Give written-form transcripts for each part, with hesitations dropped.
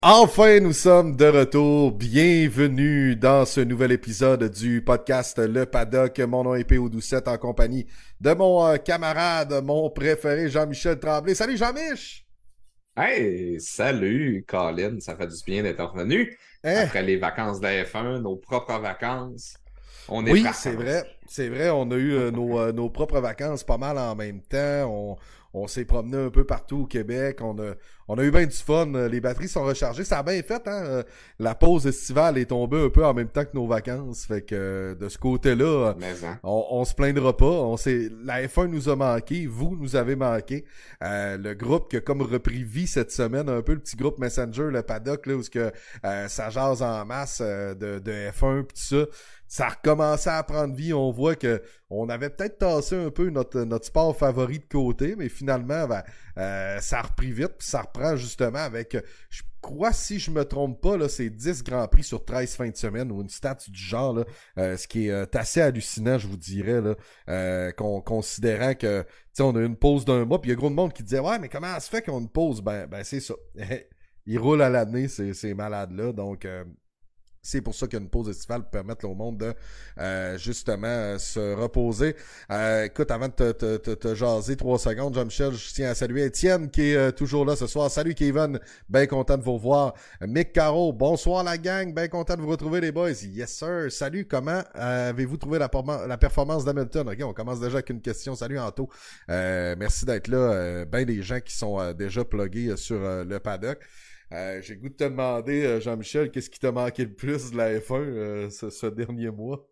Enfin, nous sommes de retour. Bienvenue dans ce nouvel épisode du podcast Le Paddock. Mon nom est P.O. Doucette en compagnie de mon camarade, mon préféré, Jean-Michel Tremblay. Salut Jean-Mich! Hey, salut Colin, ça fait du bien d'être revenu Hein? après les vacances de la F1, nos propres vacances. On est prêt Oui, à c'est recommencer. vrai. C'est vrai, on a eu nos propres vacances pas mal en même temps. On s'est promené un peu partout au Québec. On a eu bien du fun. Les batteries sont rechargées. Ça a bien fait, hein? La pause estivale est tombée un peu en même temps que nos vacances. Fait que de ce côté-là, Mais hein. on se plaindra pas. La F1 nous a manqué. Vous nous avez manqué. Le groupe qui a comme repris vie cette semaine, un peu le petit groupe Messenger, le paddock, là, où ça jase en masse de F1 pis tout ça. Ça a recommencé à prendre vie. On voit que on avait peut-être tassé un peu notre sport favori de côté, mais finalement, ça a repris vite. Puis ça reprend justement avec, je crois, si je me trompe pas, là, c'est 10 Grands Prix sur 13 fins de semaine ou une stat du genre, là, ce qui est assez hallucinant, je vous dirais, là, considérant que, tu sais, on a eu une pause d'un mois, puis il y a gros de monde qui disait, ouais, mais comment ça se fait qu'on a une pause? Ben c'est ça. Ils roulent à l'année, ces malades-là, donc... c'est pour ça qu'il y a une pause estivale pour permettre au monde de justement se reposer. Écoute, avant de te jaser 3 secondes, Jean-Michel, je tiens à saluer Étienne qui est toujours là ce soir. Salut Kevin, bien content de vous revoir. Mick Caro, bonsoir la gang, bien content de vous retrouver les boys. Yes sir, salut, comment avez-vous trouvé la performance d'Hamilton? Ok, on commence déjà avec une question. Salut Anto, merci d'être là. Ben des gens qui sont déjà plugués sur le paddock. J'ai le goût de te demander, Jean-Michel, qu'est-ce qui t'a manqué le plus de la F1 ce dernier mois?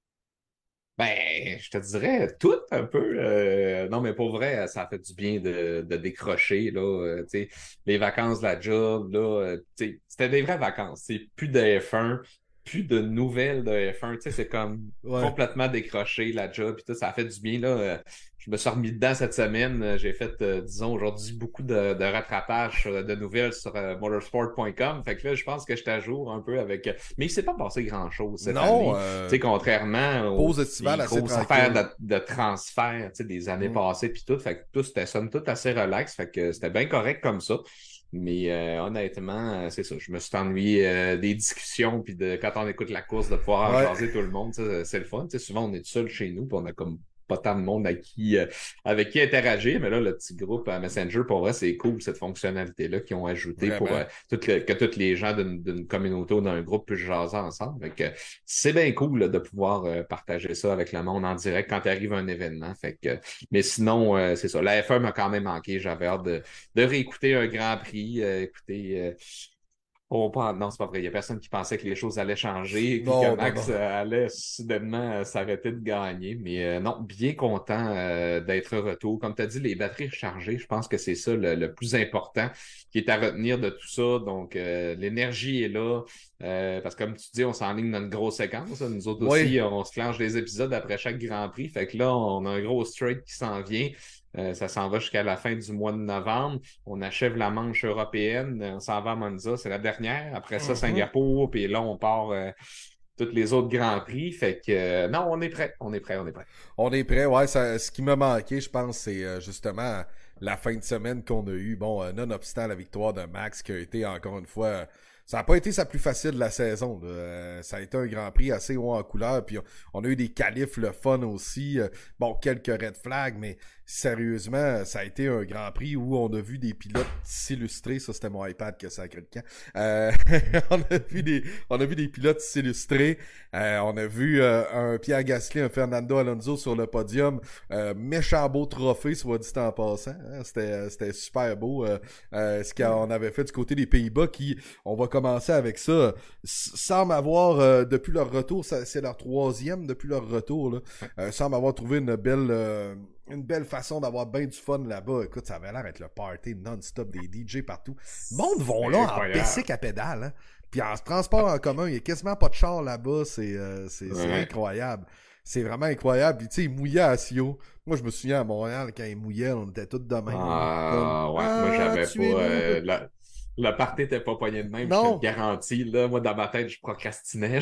Ben, je te dirais tout un peu. Non, mais pour vrai, ça a fait du bien de décrocher, là. Tu sais, les vacances de la job, là, tu sais, c'était des vraies vacances. C'est plus de F1, plus de nouvelles de F1. Tu sais, c'est comme Ouais. complètement décroché, la job, puis tout, ça a fait du bien, là. Je me suis remis dedans cette semaine. J'ai fait, disons, aujourd'hui, beaucoup de rattrapage de nouvelles sur motorsport.com. Fait que là, je pense que je suis à jour un peu avec... Mais il s'est pas passé grand-chose cette Non, année. Tu sais, contrairement aux pause estivale les assez grosses affaires tranquille. de transfert, tu sais, des années Mm. passées puis tout. Fait que tout, c'était somme toute assez relax. Fait que c'était bien correct comme ça. Mais honnêtement, c'est ça. Je me suis ennuyé des discussions puis de quand on écoute la course, de pouvoir en Ouais. jaser tout le monde, ça, c'est le fun. Tu sais, souvent, on est seul chez nous, puis on a comme pas tant de monde avec qui interagir, mais là, le petit groupe Messenger, pour vrai, c'est cool, cette fonctionnalité-là qu'ils ont ajouté pour Vraiment. que tous les gens d'une communauté ou d'un groupe puissent jaser ensemble. Fait que, c'est bien cool là, de pouvoir partager ça avec le monde en direct quand arrive un événement. Fait que, mais sinon, c'est ça. La F1 m'a quand même manqué. J'avais hâte de réécouter un Grand Prix, non, c'est pas vrai. Il y a personne qui pensait que les choses allaient changer puis que Non, non, Max non. allait soudainement s'arrêter de gagner. Mais non, bien content d'être retour. Comme tu as dit, les batteries rechargées, je pense que c'est ça le plus important qui est à retenir de tout ça. Donc, l'énergie est là. Parce que comme tu dis, on s'enligne dans une grosse séquence, hein. Nous autres Oui. aussi, on se clenche des épisodes après chaque Grand Prix. Fait que là, on a un gros straight qui s'en vient. Ça s'en va jusqu'à la fin du mois de novembre. On achève la manche européenne. On s'en va à Monza, c'est la dernière. Après ça, Mhm. Singapour. Puis là, on part tous les autres Grands Prix. Fait que non, on est prêt. On est prêt. On est prêt. On est prêt, ouais. Ce qui m'a manqué, je pense, c'est justement la fin de semaine qu'on a eue. Bon, nonobstant la victoire de Max, qui a été encore une fois. Ça n'a pas été sa plus facile de la saison, là. Ça a été un Grand Prix assez haut en couleur. Puis on a eu des qualifs, le fun aussi. Bon, quelques red flags, mais sérieusement, ça a été un Grand Prix où on a vu des pilotes s'illustrer. Ça, c'était mon iPad que ça a créé le camp. On a vu des pilotes s'illustrer. On a vu un Pierre Gasly, un Fernando Alonso sur le podium. Méchant beau trophée, soit dit en passant. Hein. C'était super beau ce qu'on avait fait du côté des Pays-Bas qui, on va commencer avec ça, semble avoir, depuis leur retour, c'est leur troisième depuis leur retour, là, semble avoir trouvé une belle façon d'avoir bien du fun là-bas. Écoute, ça avait l'air d'être le party non-stop des DJ partout. Le monde vont C'est là en incroyable. bicycle à pédale, hein. Puis en transport en commun, il n'y a quasiment pas de char là-bas. C'est Ouais. incroyable. C'est vraiment incroyable. Puis tu sais, il mouillait à Sio. Moi, je me souviens à Montréal, quand il mouillait, on était tous de même. Là. Comme, Ah ouais, moi ah, j'avais pas tuez-nous. Le party était pas poigné de même, je te le Non! garantis. Là, moi, dans ma tête, je procrastinais.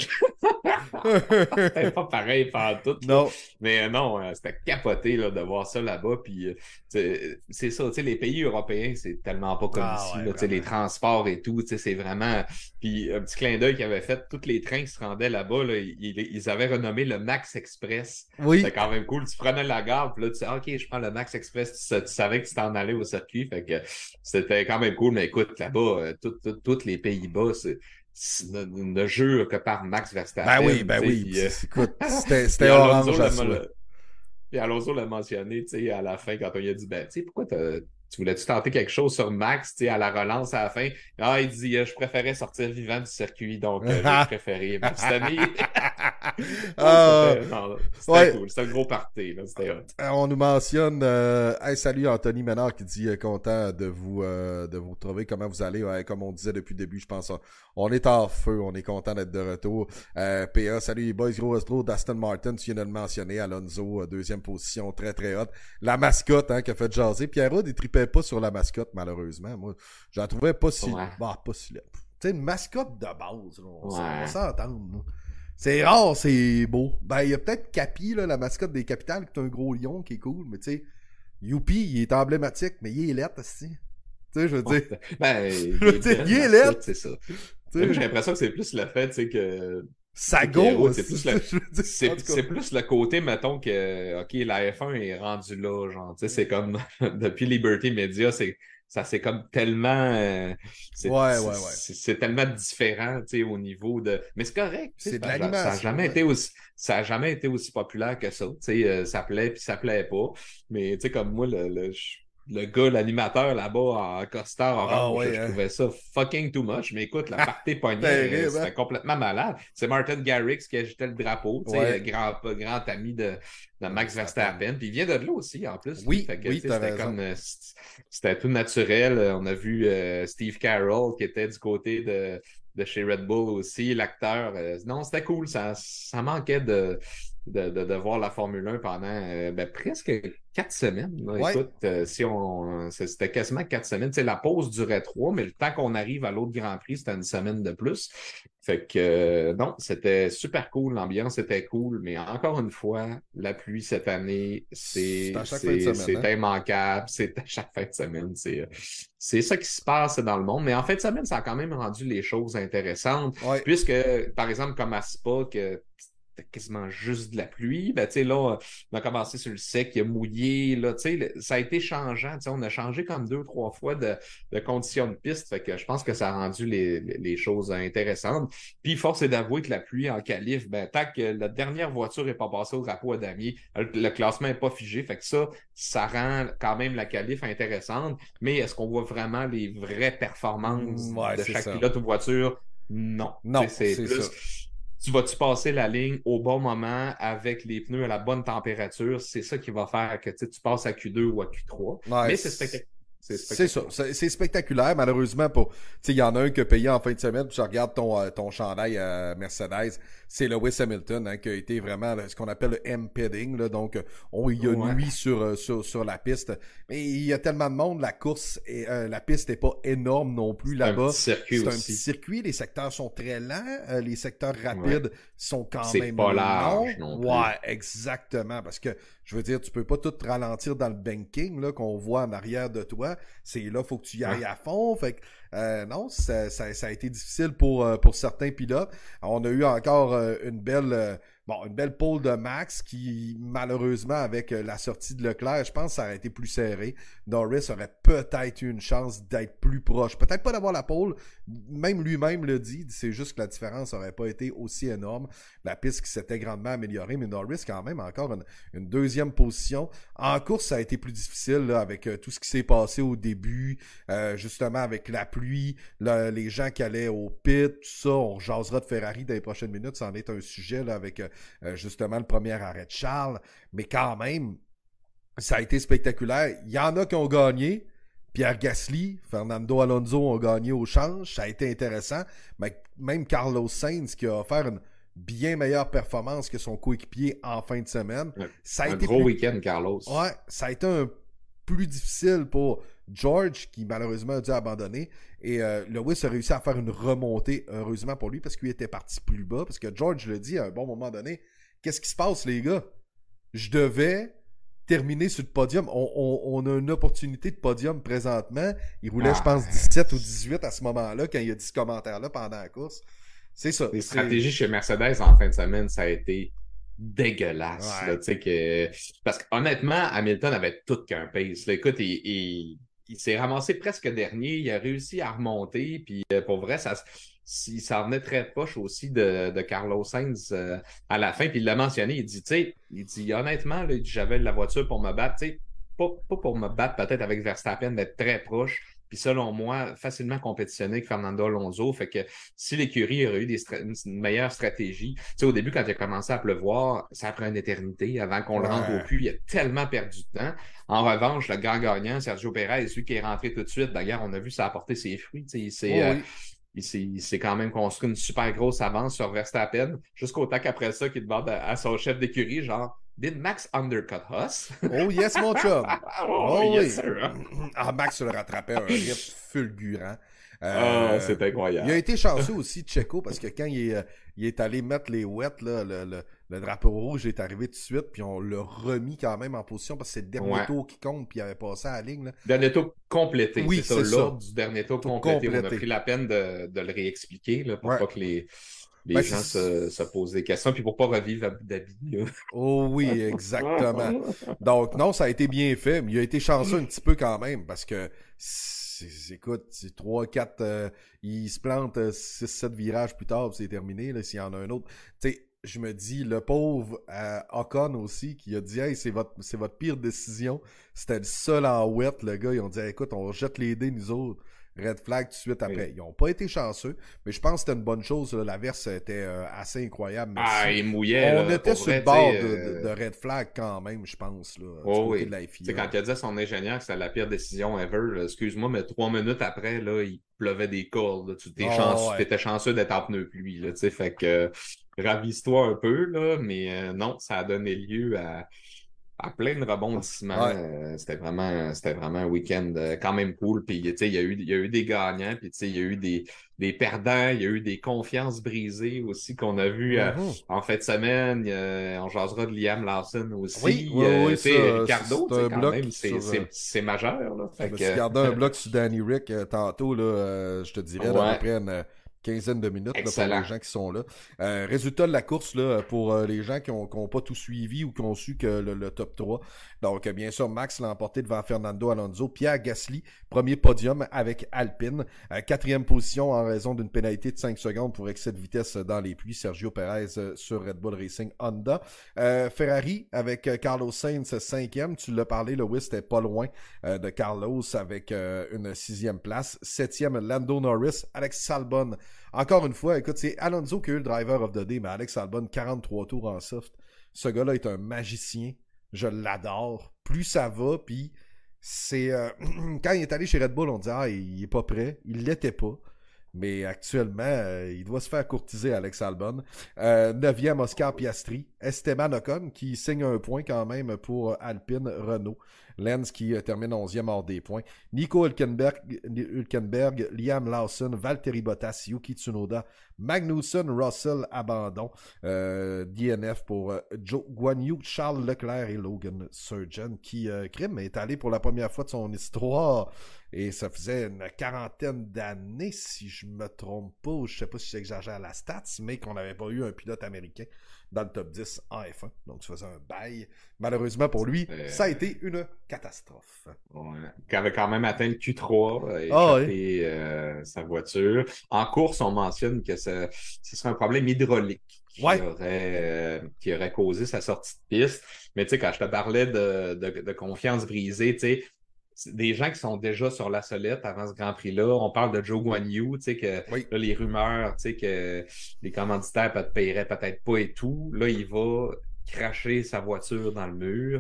C'était pas pareil pendant tout, là. Non. Mais non, c'était capoté là, de voir ça là-bas. Puis c'est ça, tu sais, les pays européens, c'est tellement pas comme Ah ici. ouais, Là, tu sais, les vraiment. transports et tout, tu sais, c'est vraiment. Puis un petit clin d'œil qu'ils avaient fait, tous les trains qui se rendaient là-bas, là, ils avaient renommé le Max Express. Oui. C'était quand même cool. Tu prenais la gare, puis là, tu sais, OK, je prends le Max Express. Tu savais que tu t'en allais au circuit. Fait que c'était quand même cool. Mais écoute, là-bas, tous les Pays-Bas, ne jure que par Max Verstappen. Ben Tu sais, oui. puis, Puis, écoute, puis c'était orange à souhait. puis Alonso l'a mentionné, tu sais, à la fin, quand on lui a dit, ben, tu sais, pourquoi tu voulais-tu tenter quelque chose sur Max, tu sais, à la relance à la fin? Ah, il dit, je préférais sortir vivant du circuit, donc j'ai préféré. Mais cette année, Ah, c'était ouais. cool. C'était un gros party, là, c'était hot. On nous mentionne hey, salut Anthony Ménard qui dit content de vous retrouver. Comment vous allez? Ouais, comme on disait depuis le début, je pense on est en feu, on est content d'être de retour. PA, salut les boys, gros Astro, d'Aston Martin, tu viens de le mentionner, Alonso, deuxième position, très très hot. La mascotte qui a fait jaser. Pierrot ne tripait pas sur la mascotte, malheureusement. Moi, je la trouvais pas si. Ouais. Bah, pas si. Tu sais, une mascotte de base, là, on Ouais. s'entend. C'est rare, c'est beau. Ben, il y a peut-être Capi, là, la mascotte des capitales, qui est un gros lion qui est cool, mais tu sais, Youpi, il est emblématique, mais il est lettre, aussi. Tu sais, je veux dire. Ben, Je veux dire, il est lettre. c'est ça. Tu J'ai sais, l'impression que c'est plus le fait, tu sais, que Sago, Pierrot, je veux dire, en tout cas. c'est plus le côté, mettons que, OK, la F1 est rendue là, genre, tu sais, c'est comme, depuis Liberty Media, ça c'est comme tellement, Ouais. c'est tellement différent, tu sais, au niveau de, mais c'est correct, tu sais, C'est de ça a l'animation, jamais ouais. été aussi, ça a jamais été aussi populaire que ça, tu sais, ça plaît puis ça plaît pas, mais tu sais, comme moi, le gars, l'animateur là-bas en costard Ah orange, ouais, je hein. trouvais ça fucking too much. Mais écoute, la partie pognée, Terrible, hein. c'était complètement malade. C'est Martin Garrix qui agitait le drapeau, tu sais, Ouais. grand ami de Max Verstappen. Puis il vient de là aussi, en plus. Oui, Fait que, oui, tu sais, t'as c'était raison. comme, c'était tout naturel. On a vu Steve Carroll qui était du côté de chez Red Bull aussi, l'acteur. Non, c'était cool. Ça manquait de voir la Formule 1 pendant presque 4 semaines. Là. Ouais. Écoute, c'était quasiment 4 semaines. Tu sais, la pause durait 3, mais le temps qu'on arrive à l'autre Grand Prix, c'était une semaine de plus. Fait que non, c'était super cool, l'ambiance était cool, mais encore une fois, la pluie cette année, C'est à chaque fin de semaine, hein. immanquable, c'est à chaque fin de semaine. C'est ça qui se passe dans le monde, mais en fin de semaine, ça a quand même rendu les choses intéressantes, Ouais. puisque, par exemple, comme à Spa, que c'était quasiment juste de la pluie. Ben, tu sais, là, on a commencé sur le sec, il a mouillé, là, tu sais, ça a été changeant, tu sais, on a changé comme 2, 3 fois de conditions de piste, fait que je pense que ça a rendu les choses intéressantes. Puis, force est d'avouer que la pluie en qualif, ben, tant que la dernière voiture n'est pas passée au drapeau à damier, le classement n'est pas figé, fait que ça rend quand même la qualif intéressante, mais est-ce qu'on voit vraiment les vraies performances Ouais, de c'est chaque ça. pilote ou voiture? Non. Non, C'est c'est plus ça. tu vas-tu passer la ligne au bon moment avec les pneus à la bonne température? C'est ça qui va faire que tu passes à Q2 ou à Q3. Ouais, Mais c'est spectaculaire. c'est ça, c'est spectaculaire, malheureusement pas. Tu sais, il y en a un qui a payé en fin de semaine, puis je regarde ton chandail Mercedes, c'est Lewis Hamilton, hein, qui a été vraiment ce qu'on appelle le M-padding, là, donc on y a Ouais. nuit sur la piste. Mais il y a tellement de monde, la piste n'est pas énorme non plus C'est un là-bas. petit circuit C'est un aussi. petit circuit, les secteurs sont très lents, les secteurs rapides sont quand C'est même pas large longs. non plus. Ouais, exactement, parce que je veux dire, tu peux pas tout ralentir dans le banking là qu'on voit en arrière de toi. C'est là, faut que tu y ailles à fond. Fait que non, ça a été difficile pour certains pilotes. On a eu encore une belle pole de Max qui, malheureusement, avec la sortie de Leclerc, je pense que ça aurait été plus serré. Norris aurait peut-être eu une chance d'être plus proche. Peut-être pas d'avoir la pole. Même lui-même le dit. C'est juste que la différence aurait pas été aussi énorme. La piste qui s'était grandement améliorée, mais Norris quand même encore une deuxième position. En course, ça a été plus difficile là, avec tout ce qui s'est passé au début, justement avec la pluie, les gens qui allaient au pit, tout ça. On jasera de Ferrari dans les prochaines minutes. Ça en est un sujet là, avec justement le premier arrêt de Charles. Mais quand même, ça a été spectaculaire. Il y en a qui ont gagné. Pierre Gasly, Fernando Alonso ont gagné au change. Ça a été intéressant. Mais même Carlos Sainz qui a offert une bien meilleure performance que son coéquipier en fin de semaine. Ça a un été gros week-end, Carlos. Ouais, ça a été un plus difficile pour George, qui malheureusement a dû abandonner, et Lewis a réussi à faire une remontée, heureusement pour lui, parce qu'il était parti plus bas, parce que George le dit à un bon moment donné, qu'est-ce qui se passe les gars? Je devais terminer sur le podium. On a une opportunité de podium présentement. Il roulait, je pense, 17 ou 18 à ce moment-là, quand il a dit ce commentaire-là pendant la course. C'est ça. Les stratégies chez Mercedes en fin de semaine, ça a été dégueulasse. Ouais. Là, parce qu'honnêtement, Hamilton avait tout qu'un pace. Là. Écoute, il s'est ramassé presque dernier. Il a réussi à remonter. Puis pour vrai, ça venait très proche aussi de Carlos Sainz à la fin. Puis il l'a mentionné. Il dit honnêtement, là, j'avais la voiture pour me battre. Pas pour me battre peut-être avec Verstappen, mais très proche. Puis selon moi, facilement compétitionné avec Fernando Alonso. Fait que si l'écurie aurait eu une meilleure stratégie, tu sais, au début, quand il a commencé à pleuvoir, ça a pris une éternité avant qu'on le rentre au puits. Il a tellement perdu de temps. En revanche, le grand gagnant, Sergio Perez, lui qui est rentré tout de suite, d'ailleurs, on a vu ça apporter ses fruits. Il s'est quand même construit une super grosse avance sur Verstappen, jusqu'au temps qu'après ça, qu'il demande à son chef d'écurie, genre, Did Max undercut us? Oh yes, mon chum! Oh yes, sir! Ah, Max le rattrapait un rythme fulgurant. C'est incroyable. Il a été chanceux aussi, Checo, parce que quand il est allé mettre les wets, là, le drapeau rouge est arrivé tout de suite, puis on l'a remis quand même en position, parce que c'est le dernier tour qui compte, puis il avait passé à la ligne. Là. Dernier tour complété, oui, c'est ça, l'ordre du dernier tour complété. On a pris la peine de le réexpliquer là, pour pas que les gens se posent des questions, puis pour pas revivre Abu Dhabi. Oh oui, exactement. Donc non, ça a été bien fait, mais il a été chanceux un petit peu quand même, parce que écoute, 3-4, il se plante 6-7 virages plus tard, puis c'est terminé, là, s'il y en a un autre. Tu sais, je me dis, le pauvre Ocon aussi, qui a dit « Hey, c'est votre pire décision. » C'était le seul en wet, le gars. Ils ont dit hey, « Écoute, on jette les dés, nous autres. » Red flag tout de suite après. Oui. Ils n'ont pas été chanceux, mais je pense que c'était une bonne chose. Là. L'averse était assez incroyable. Merci. Il mouillait. On était sur le bord de red flag quand même, je pense. Là, du côté de la FIA. Quand il a dit à son ingénieur que c'était la pire décision ever, excuse-moi, mais 3 minutes après, là, il pleuvait des cordes. Tu étais chanceux d'être en pneu pluie. Là, fait que ravise-toi un peu, là, mais non, ça a donné lieu à plein de rebondissements. Ouais. C'était vraiment un week-end quand même cool. Puis, il y a eu des gagnants, puis il y a eu des perdants, il y a eu des confiances brisées aussi qu'on a vu en fin de semaine. On jasera de Liam Lawson aussi. Oui, Ricardo, quand même, c'est majeur. Là. Je me suis gardé un bloc sur Danny Rick tantôt, là, je te dirais, à peu près une quinzaine de minutes là, pour les gens qui sont là. Résultat de la course là, pour les gens qui ont pas tout suivi ou qui ont su que le top 3. Donc, bien sûr, Max l'a emporté devant Fernando Alonso. Pierre Gasly, premier podium avec Alpine. 4e position en raison d'une pénalité de 5 secondes pour excès de vitesse dans les puits. Sergio Perez sur Red Bull Racing Honda. Ferrari avec Carlos Sainz 5e. Tu l'as parlé, Lewis c'était pas loin de Carlos avec une 6e place. 7e, Lando Norris. Alex Albon. Encore une fois, écoute, c'est Alonso qui a eu le driver of the day, mais Alex Albon, 43 tours en soft. Ce gars-là est un magicien. Je l'adore. Plus ça va, puis c'est... quand il est allé chez Red Bull, on dit « Ah, il est pas prêt. » Il l'était pas. Mais actuellement, il doit se faire courtiser, Alex Albon. 9e, Oscar Piastri. Esteban Ocon, qui signe un point quand même pour Alpine Renault. Lenz qui termine 11e hors des points. Nico Hülkenberg, Liam Lawson, Valtteri Bottas, Yuki Tsunoda, Magnussen, Russell, abandon. DNF pour Zhou Guanyu, Charles Leclerc et Logan Sargent qui, crime, est allé pour la première fois de son histoire. Et ça faisait une 40aine d'années, si je me trompe pas, ou je sais pas si j'exagère la stats, mais qu'on n'avait pas eu un pilote américain dans le top 10 en F1. Donc, ça faisait un bail. Malheureusement pour lui, ça a été une catastrophe. Ouais. Il avait quand même atteint le Q3 et échappé sa voiture. En course, on mentionne que ce serait un problème hydraulique qui aurait causé sa sortie de piste. Mais tu sais, quand je te parlais de confiance brisée, tu sais, des gens qui sont déjà sur la solette avant ce Grand Prix-là. On parle de Zhou Guanyu, tu sais, que là, les rumeurs, tu sais, que les commanditaires te paieraient peut-être pas et tout. Là, il va cracher sa voiture dans le mur.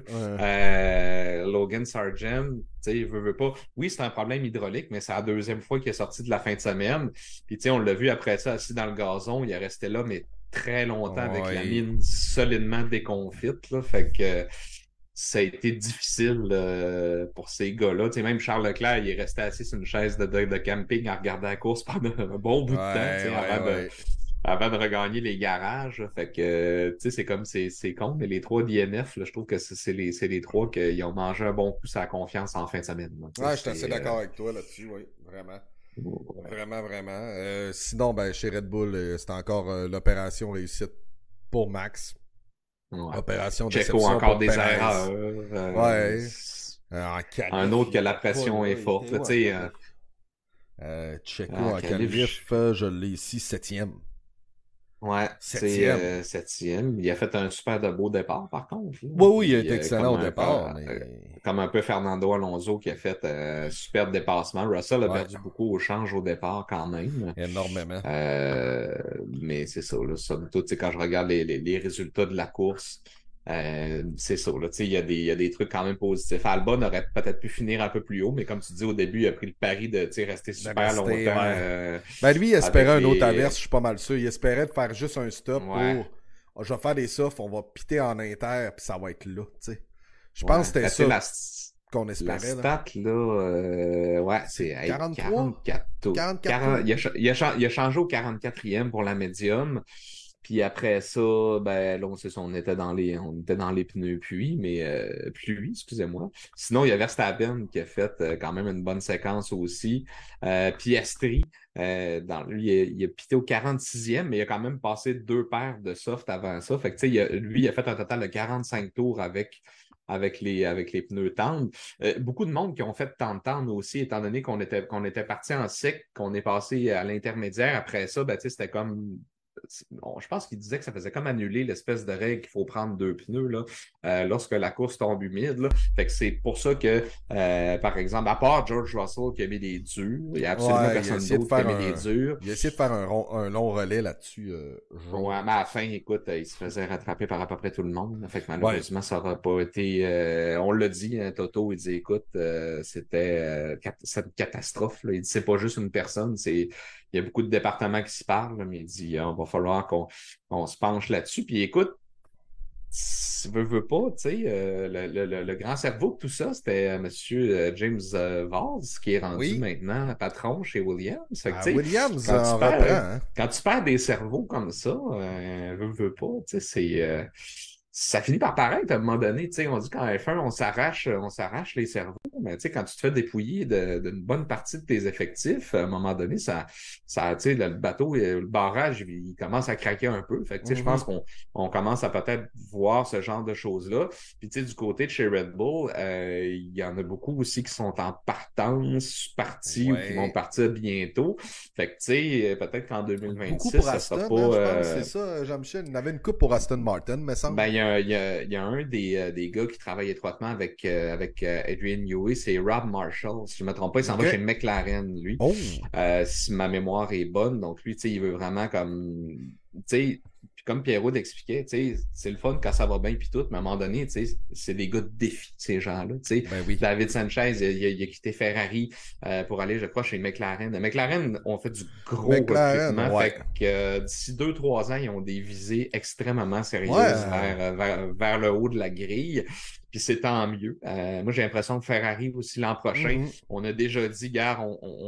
Logan Sargent, tu sais, veut pas. Oui, c'est un problème hydraulique, mais c'est la 2e fois qu'il est sorti de la fin de semaine. Puis, tu sais, on l'a vu après ça, assis dans le gazon. Il est resté là, mais très longtemps avec la mine solidement déconfite, là. Fait que ça a été difficile pour ces gars-là. Tu sais, même Charles Leclerc, il est resté assis sur une chaise de camping à regarder la course pendant un bon bout de temps, tu sais, Ouais. avant de regagner les garages. Là. Fait que, tu sais, c'est comme c'est con, mais les trois DNF, là, je trouve que c'est les trois qui ont mangé un bon coup sur la confiance en fin de semaine. Là. Tu sais, Ouais, je suis assez d'accord avec toi là-dessus, oui, vraiment. ouais. Vraiment, vraiment. Sinon, ben, chez Red Bull, c'est encore l'opération réussite pour Max. Ouais. Opération Checo déception encore pour des Perez. erreurs. Ouais. En Un qualif, autre il que la était pas pression là. est Il était forte. où Tu en sais, qualif? Checo en en qualif, qualif, je l'ai ici, septième. ouais, c'est Septième. septième. Il a fait un super de beau départ, par contre. Là. Oui, oui, il a Puis, été excellent au départ, mais... comme un peu Fernando Alonso qui a fait un super dépassement. Russell a Ouais, perdu beaucoup au change au départ quand même. énormément. Euh, mais c'est ça, là. Somme toute, tu sais, quand je regarde les résultats de la course, c'est ça, là. Tu sais, il y a des trucs quand même positifs. Albon aurait peut-être pu finir un peu plus haut, mais comme tu dis au début, il a pris le pari de, tu sais, rester De super rester, longtemps ouais. Ben lui, il espérait avec un autre les. averse, je suis pas mal sûr. Il espérait de faire juste un stop Ouais. pour... Oh, je vais faire des softs, on va piter en inter, puis ça va être là, tu sais. Je pense Ouais. que c'était Ben, tu sais, ça qu'on la espérait, là. stat, là, ouais, C'est c'est hey, 43? 44 tours. 44 tours? Il a changé au 44e pour la médium. Puis après ça, ben là, c'est ça, on était dans les pneus pluie, excusez-moi. Sinon, il y a Verstappen qui a fait quand même une bonne séquence aussi. Piastri, il a pité au 46e, mais il a quand même passé deux paires de soft avant ça. Fait que, tu sais, lui, il a fait un total de 45 tours avec les pneus tendres. Beaucoup de monde qui ont fait tant de tendre aussi, étant donné qu'on était parti en sec, qu'on est passé à l'intermédiaire. Après ça, ben, tu sais, c'était comme bon, je pense qu'il disait que ça faisait comme annuler l'espèce de règle qu'il faut prendre deux pneus là, lorsque la course tombe humide. Là. Fait que c'est pour ça que, par exemple, à part George Russell qui a mis des durs, il n'y a absolument Ouais, personne d'autre qui a mis des durs. Il a essayé de faire un long relais là-dessus, Ouais, jaune. mais à la fin, écoute, il se faisait rattraper par à peu près tout le monde. Fait que Ouais. malheureusement, ça n'aura pas été. On l'a dit, hein, Toto, il dit écoute, c'est une catastrophe. Là. Il dit c'est pas juste une personne, il y a beaucoup de départements qui se parlent, là, mais il dit va falloir qu'on se penche là-dessus. Puis écoute, veut pas, tu sais, le grand cerveau de tout ça, c'était Monsieur James Vaz, qui est rendu Oui. maintenant patron chez Williams. Fait que, Ah, tu sais, Williams en reprend, hein? quand tu perds des cerveaux comme ça, veut pas, tu sais, ça finit par paraître à un moment donné, tu sais, on dit qu'en F1, on s'arrache les cerveaux, mais tu sais, quand tu te fais dépouiller d'une bonne partie de tes effectifs, à un moment donné, tu sais, le bateau, le barrage, il commence à craquer un peu. Fait que, tu sais, je pense Mhm. on commence à peut-être voir ce genre de choses-là. Puis, tu sais, du côté de chez Red Bull, il y en a beaucoup aussi qui sont en partance, partis ou qui vont Ouais. partir bientôt. Fait que, tu sais, peut-être qu'en Beaucoup 2026, pour ça sera Aston, pas... hein, je pense. C'est ça, Jean-Michel. Il y en avait une coupe pour Aston Martin, me semble. Ben, il y a un des gars qui travaille étroitement avec Adrian Newey, c'est Rob Marshall. Si je ne me trompe pas, il s'en va chez OK. McLaren, lui. Oh! Si ma mémoire est bonne. Donc, lui, tu sais, il veut vraiment comme. Tu sais, puis comme Pierrot l'expliquait, tu sais, c'est le fun quand ça va bien puis tout, mais à un moment donné, tu sais, c'est des gars de défi, ces gens-là. Tu sais, Ben oui. David Sanchez, il a quitté Ferrari pour aller, je crois, chez McLaren. McLaren ont fait du gros McLaren, recrutement. ouais. Fait que d'ici 2-3 ans, ils ont des visées extrêmement Ouais. sérieuses vers le haut de la grille. Puis c'est tant mieux. Moi, j'ai l'impression que Ferrari aussi l'an prochain, Mhm. on a déjà dit, gars,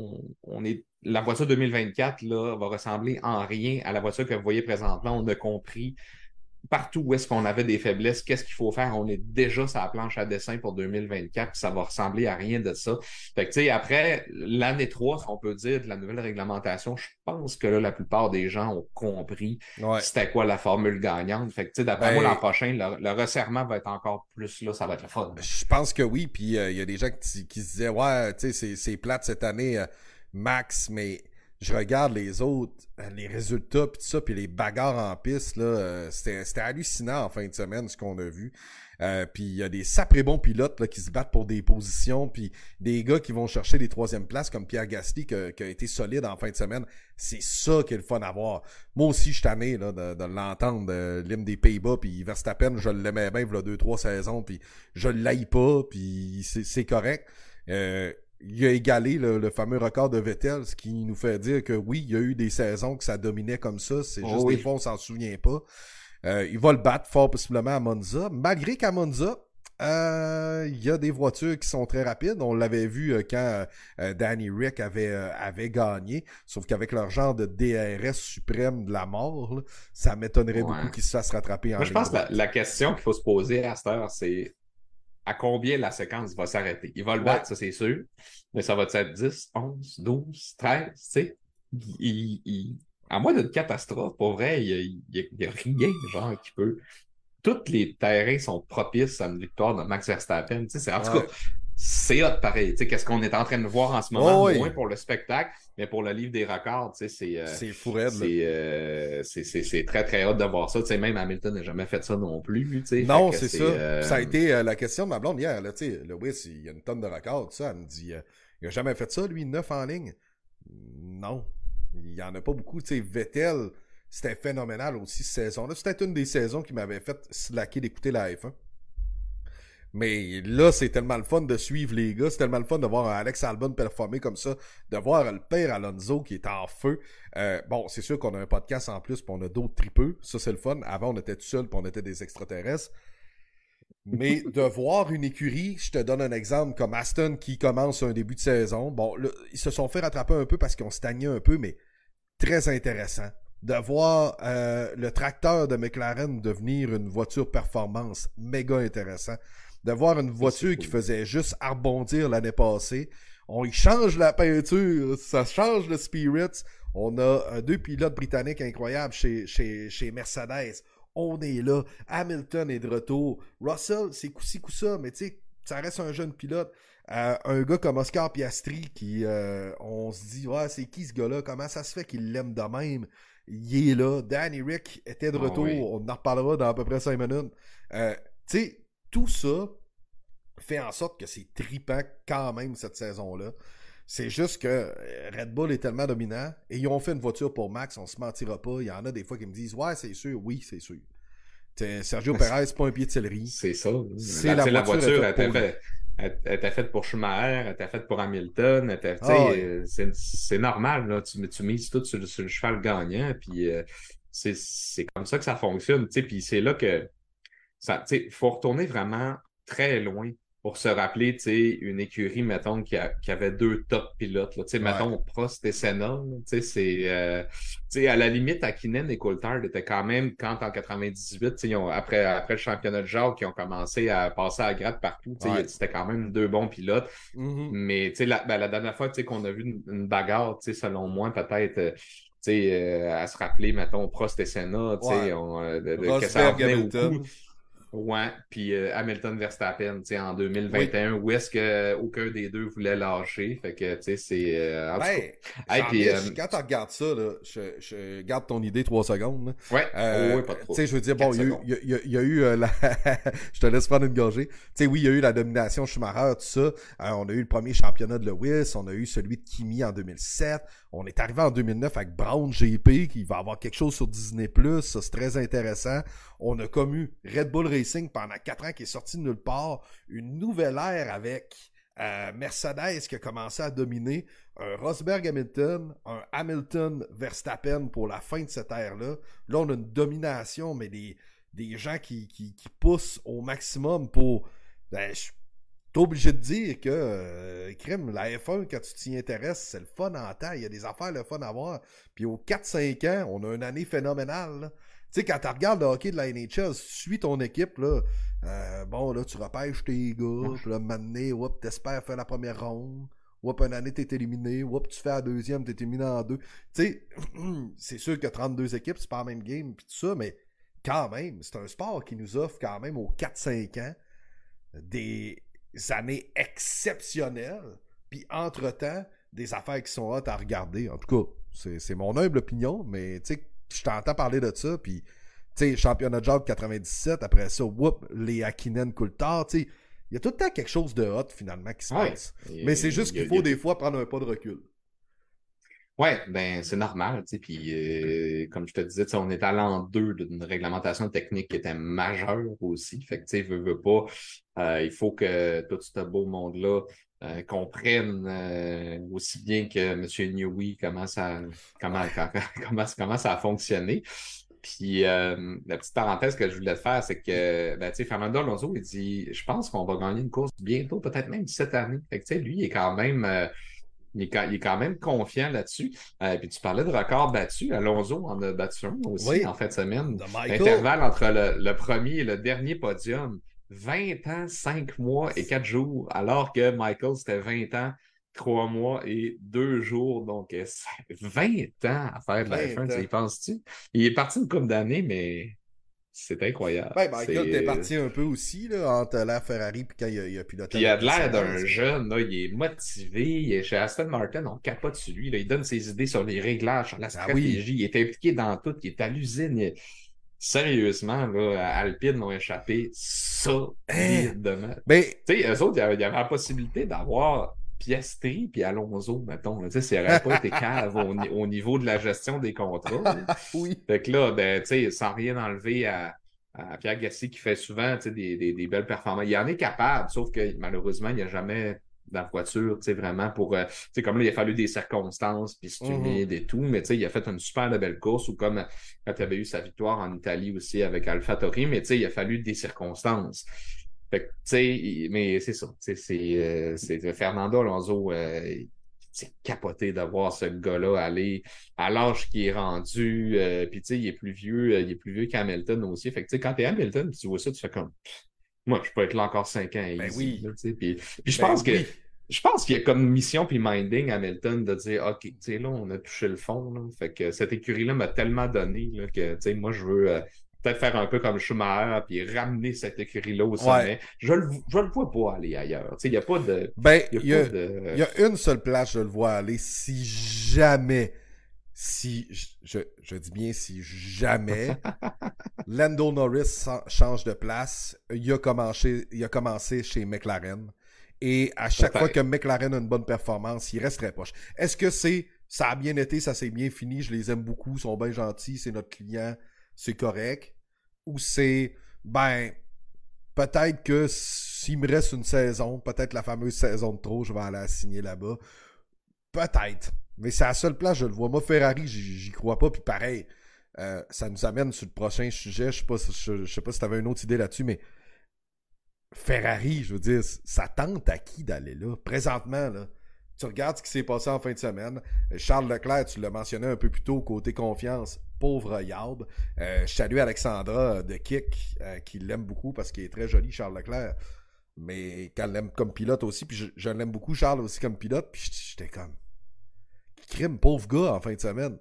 on est la voiture 2024 là, va ressembler en rien à la voiture que vous voyez présentement. On a compris partout où est-ce qu'on avait des faiblesses, qu'est-ce qu'il faut faire. On est déjà sur la planche à dessin pour 2024, puis ça va ressembler à rien de ça. Fait que, tu sais, après l'année 3, si on peut dire, de la nouvelle réglementation, je pense que là, la plupart des gens ont compris Ouais. c'était quoi la formule gagnante. Fait que, tu sais, d'après moi, l'an Ben, prochain, le resserrement va être encore plus là, ça va être le fun. je pense que oui. Puis il y a des gens qui se disaient, ouais, tu sais, c'est plate cette année, Max, mais je regarde les autres, les résultats, puis tout ça, puis les bagarres en piste, là, c'était hallucinant en fin de semaine, ce qu'on a vu. Puis il y a des saprés bons pilotes là, qui se battent pour des positions, puis des gars qui vont chercher des troisièmes places, comme Pierre Gasly, qui a été solide en fin de semaine. C'est ça qui est le fun à voir. Moi aussi, je suis tanné là, de l'entendre, l'hymne des Pays-Bas, puis Verstappen, je l'aimais bien, il y a 2-3 saisons, puis je l'haïs pas, puis c'est correct. Il a égalé le fameux record de Vettel, ce qui nous fait dire que oui, il y a eu des saisons que ça dominait comme ça, c'est Oh juste des oui. fois on s'en souvient pas. Il va le battre fort possiblement à Monza, malgré qu'à Monza, Il y a des voitures qui sont très rapides. On l'avait vu quand Danny Rick avait gagné. Sauf qu'avec leur genre de DRS suprême de la mort, là, ça m'étonnerait beaucoup Ouais. qu'ils se fassent rattraper en Moi, je ligne pense que droite. la question qu'il faut se poser à cette heure, c'est à combien la séquence va s'arrêter? Il va le Ouais. battre, ça c'est sûr, mais ça va être 10, 11, 12, 13, tu sais? À moins d'une catastrophe, pour vrai, il y a rien, genre, qui peut. Tous les terrains sont propices à une victoire de Max Verstappen. Tu sais, en tout Ouais. cas, c'est hot pareil. Tu sais, qu'est-ce qu'on est en train de voir en ce moment, Oh, moins oui. pour le spectacle, mais pour le livre des records, tu sais, C'est fou raide, là. c'est très, très hot de voir ça. Tu sais, même Hamilton n'a jamais fait ça non plus. Tu sais, fait Non, que c'est c'est. ça. Ça a été la question de ma blonde hier. Là, tu sais, Lewis, il y a une tonne de records, tout ça. Elle me dit, il a jamais fait ça, lui, 9 en ligne. Non. Il y en a pas beaucoup. Tu sais, Vettel, c'était phénoménal aussi cette saison-là. C'était une des saisons qui m'avait fait slacker d'écouter la F1. Mais là, c'est tellement le fun de suivre les gars. C'est tellement le fun de voir Alex Albon performer comme ça. De voir le père Alonso qui est en feu. Bon, c'est sûr qu'on a un podcast en plus, puis on a d'autres tripeux. Ça, c'est le fun. Avant, on était tout seul, puis on était des extraterrestres. Mais de voir une écurie, je te donne un exemple, comme Aston qui commence un début de saison. Bon, là, ils se sont fait rattraper un peu parce qu'ils ont stagné un peu, mais très intéressant. De voir le tracteur de McLaren devenir une voiture performance, méga intéressant. De voir une Ça, c'est voiture qui cool. faisait juste rebondir l'année passée. On y change la peinture, ça change le spirit. On a deux pilotes britanniques incroyables chez Mercedes. On est là. Hamilton est de retour. Russell, c'est coup-ci, coup-ça, mais tu sais, ça reste un jeune pilote. Un gars comme Oscar Piastri qui, on se dit, ouais, c'est qui ce gars-là? Comment ça se fait qu'il l'aime de même? Il est là. Danny Rick était de Ah oui. retour. On en reparlera dans à peu près 5 minutes. Tu sais, tout ça fait en sorte que c'est tripant quand même cette saison-là. C'est juste que Red Bull est tellement dominant et ils ont fait une voiture pour Max, on se mentira pas. Il y en a des fois qui me disent ouais, c'est sûr, oui, c'est sûr. Sergio Perez, c'est pas un pied de céleri. C'est ça. C'est la Tu sais, la voiture est voiture, faite pour lui. elle était faite pour Schumacher, elle était faite pour Hamilton. Tu Ah sais, ouais. c'est normal, là. Tu mises tout sur le cheval gagnant, puis c'est comme ça que ça fonctionne. Tu sais, puis c'est là que ça, tu sais, faut retourner vraiment très loin pour se rappeler, tu sais, une écurie, mettons, qui avait deux top pilotes, là. Tu sais, Ouais. mettons, Prost et Senna, là. Tu sais, tu sais, à la limite, Hakkinen et Coulthard étaient quand même, quand en 98, tu sais, après le championnat de Jacques, ils ont commencé à passer à la gratte partout, tu sais, Ouais. c'était quand même deux bons pilotes. Mhm. Mais, tu sais, la dernière fois, tu sais, qu'on a vu une bagarre, tu sais, selon moi, peut-être, tu sais, à se rappeler, mettons, Prost et Senna, tu Ouais. sais, que ça en Rosberg venait au coup. Hamilton. Ouais, puis Hamilton Verstappen, tu sais, en Oui. 2021, où est-ce que aucun des deux voulait lâcher? Fait que, tu sais, c'est... en tout Ben, cas. Hey, puis, quand tu regardes ça, là, je garde ton idée 3 secondes. Là. ouais, oh, oui, pas Tu trop. sais, je veux dire, bon, 4 secondes. il y a eu la... je te laisse prendre une gorgée. Tu sais, oui, il y a eu la domination Schumacher, tout ça. On a eu le premier championnat de Lewis, on a eu celui de Kimi en 2007. On est arrivé en 2009 avec Brown GP, qui va avoir quelque chose sur Disney+, ça c'est très intéressant. On a comme eu Red Bull Racing pendant 4 ans qui est sorti de nulle part. Une nouvelle ère avec Mercedes qui a commencé à dominer, un Rosberg Hamilton, un Hamilton Verstappen pour la fin de cette ère-là. Là, on a une domination, mais des gens qui poussent au maximum pour... Ben, je suis obligé de dire que, crime, la F1, quand tu t'y intéresses, c'est le fun en temps. Il y a des affaires le fun à voir. Puis aux 4-5 ans, on a une année phénoménale. Là. Tu sais, quand tu regardes le hockey de la NHL, si tu suis ton équipe, là, bon, là, tu repêches tes gars, puis là, maintenant, whoop, t'espères faire la première ronde, whoop, une année, t'es éliminé, whoop, tu fais la deuxième, t'es éliminé en deux. Tu sais, c'est sûr que 32 équipes, c'est pas la même game, puis tout ça, mais quand même, c'est un sport qui nous offre quand même aux 4-5 ans des années exceptionnelles, puis entre-temps, des affaires qui sont hot à regarder. En tout cas, c'est mon humble opinion, mais tu sais, je t'entends parler de ça, puis tu sais, championnat de job 97, après ça, whoop, les Hakkinen Coulthard, tu sais, il y a tout le temps quelque chose de hot finalement qui se Ouais. passe. Mais c'est juste qu'il Il y faut a des fois prendre un pas de recul. Ouais, ben c'est normal, tu sais, puis comme je te disais, tu sais, on est à l'an 2 d'une réglementation technique qui était majeure aussi, fait que tu sais, veut pas, il faut que tout ce beau monde-là comprenne aussi bien que M. Newey comment ça a fonctionné. Puis la petite parenthèse que je voulais te faire, c'est que ben, tu sais, Fernando Alonso, il dit je pense qu'on va gagner une course bientôt, peut-être même cette année. Fait que tu sais, lui, il est quand même il est quand même confiant là-dessus. Puis tu parlais de record battu. Alonso en a battu un aussi Oui, en fin de semaine. de Michael. L'intervalle entre le premier et le dernier podium, 20 ans, 5 mois et 4 jours, alors que Michael, c'était 20 ans, 3 mois et 2 jours. Donc, 20 ans à faire de la 20 F1, tu ans. y penses-tu? Il est parti une couple d'années, mais c'est incroyable. Ben, Michael était parti un peu aussi, là, entre la Ferrari puis quand il a piloté Puis il avec a de l'air Mercedes. d'un jeune, là, il est motivé. Il est chez Aston Martin, on capote sur lui. Là. Il donne ses idées sur les réglages, sur la Ah oui. stratégie. Il est impliqué dans tout. Il est à l'usine. Sérieusement, là, Alpine l'ont échappé Hein? solidement. Ben, Tu sais, eux autres, il y avait la possibilité d'avoir Piastri puis Alonso, mettons. Tu sais, s'il n'aurait pas été cave au niveau de la gestion des contrats. Là. oui. Fait que là, ben, tu sais, sans rien enlever à Pierre Gasly qui fait souvent tu sais, des belles performances. Il en est capable, sauf que malheureusement, il n'y a jamais dans la voiture, tu sais, vraiment pour... tu sais, comme là, il a fallu des circonstances, puis c'est Mhm. humide et tout, mais tu sais, il a fait une super belle course, ou comme quand il avait eu sa victoire en Italie aussi avec AlphaTauri, mais tu sais, il a fallu des circonstances. Fait que, tu sais, mais c'est ça. C'est Fernando Alonso, c'est capoté de voir ce gars-là aller à l'âge qu'il est rendu. Puis, tu sais, il est plus vieux qu'Hamilton aussi. Fait que, tu sais, quand t'es Hamilton, tu vois ça, tu fais comme, moi, je peux être là encore 5 ans Ben easy. oui. Là, tu sais. Puis Ben oui. je pense qu'il y a comme mission puis minding Hamilton de dire, OK, tu sais, là, on a touché le fond. Là. Fait que cette écurie-là m'a tellement donné là, que, tu sais, moi, je veux peut-être faire un peu comme Schumacher puis ramener cette écurie-là au Ouais. sommet. Je le vois pas aller ailleurs. Tu sais, il n'y a pas de... Ben, Il y a il y pas a, il de... y a une seule place, je le vois aller, si jamais, si, je dis bien si jamais, Lando Norris change de place, il a commencé chez McLaren. Et à chaque fois que Peut-être. McLaren a une bonne performance, il resterait proche. Est-ce que ça a bien été, ça s'est bien fini, je les aime beaucoup, ils sont bien gentils, c'est notre client, c'est correct? Ou c'est, ben, peut-être que s'il me reste une saison, peut-être la fameuse saison de trop, je vais aller la signer là-bas. Peut-être. Mais c'est la seule place, je le vois. Moi, Ferrari, j'y crois pas. Puis pareil, ça nous amène sur le prochain sujet. Je sais pas si tu avais une autre idée là-dessus, mais Ferrari, je veux dire, ça tente à qui d'aller là? Présentement, là, tu regardes ce qui s'est passé en fin de semaine. Charles Leclerc, tu l'as mentionné un peu plus tôt, côté confiance, pauvre Yard. Je salue Alexandra de Kick, qui l'aime beaucoup parce qu'il est très joli, Charles Leclerc. Mais qu'elle l'aime comme pilote aussi, puis je l'aime beaucoup, Charles, aussi comme pilote, puis j'étais comme... Crime, pauvre gars, en fin de semaine.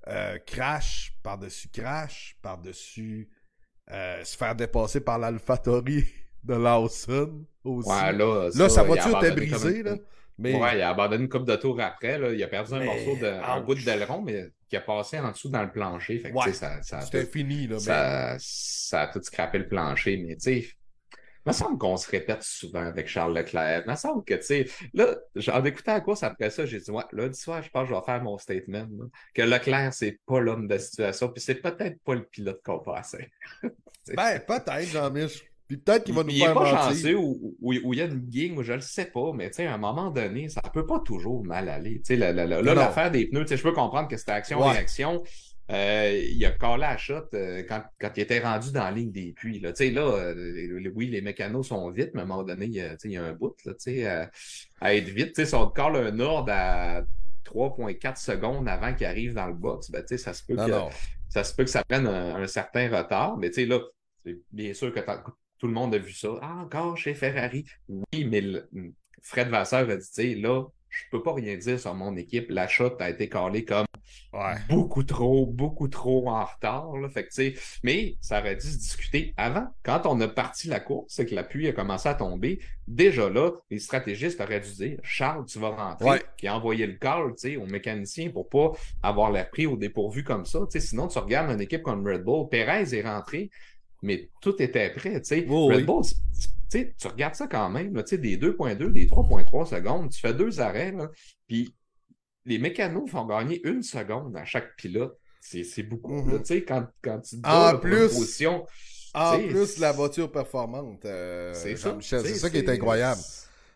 Crash, par-dessus se faire dépasser par l'AlphaTauri de Lawson Ouais, aussi. là, Là, ça, sa il a voiture était abandonné comme brisée, là. Ouais, Mais, il a abandonné une coupe de tour après. Là. Il a perdu un morceau un bout de ouch. d'aileron, mais qui a passé en dessous dans le plancher. Fait que, tu Ouais, sais, ça a c'était tout, fini, là, mais... ça a tout scrappé le plancher. Mais, tu sais, il me semble qu'on se répète souvent avec Charles Leclerc. Il me semble que, tu sais, là, en écoutant la course après ça, j'ai dit, ouais, lundi soir, je pense que je vais faire mon statement. Là, que Leclerc, c'est pas l'homme de la situation, puis c'est peut-être pas le pilote qu'on passait. Ben, peut-être, Jean-Mich. Puis peut-être qu'il va nous Il est faire pas mentir. chanceux ou il y a une gang ou je le sais pas, mais tu sais, à un moment donné, ça peut pas toujours mal aller. Tu sais, Non, là, non. l'affaire des pneus, tu sais, je peux comprendre que c'était Ouais. action-réaction. Il a collé à shot quand il était rendu dans la ligne des puits. Là. Tu sais, là, oui, les mécanos sont vite, mais à un moment donné, tu sais, il y a un bout là, tu sais, à être vite. Tu sais, si on te colle un ordre à 3,4 secondes avant qu'il arrive dans le box, ben, tu sais, Non, non. ça se peut que ça prenne un certain retard. Mais tu sais, là, bien sûr que tout le monde a vu ça. Ah, encore chez Ferrari. Oui, mais Fred Vasseur a dit, tu sais, là, je peux pas rien dire sur mon équipe. La shot a été calée comme Ouais. beaucoup trop en retard. Là. Fait que, tu sais, mais ça aurait dû se discuter avant. Quand on a parti la course et que la pluie a commencé à tomber, déjà là, les stratégistes auraient dû dire, Charles, tu vas rentrer, Ouais. puis envoyer le call, tu sais, aux mécaniciens pour pas avoir l'air pris au dépourvu comme ça. Tu sais, sinon, tu regardes une équipe comme Red Bull. Perez est rentré, mais tout était prêt. Tu sais. Oh, Red oui. Bull, tu regardes ça quand même, là, des 2,2, des 3,3 secondes, tu fais 2 arrêts, là, puis les mécanos font gagner 1 seconde à chaque pilote. C'est beaucoup, là, Mhm. quand tu te bats En là, pour une plus, position. en plus, la voiture performante, C'est ça. Jean-Michel, c'est ça qui est incroyable.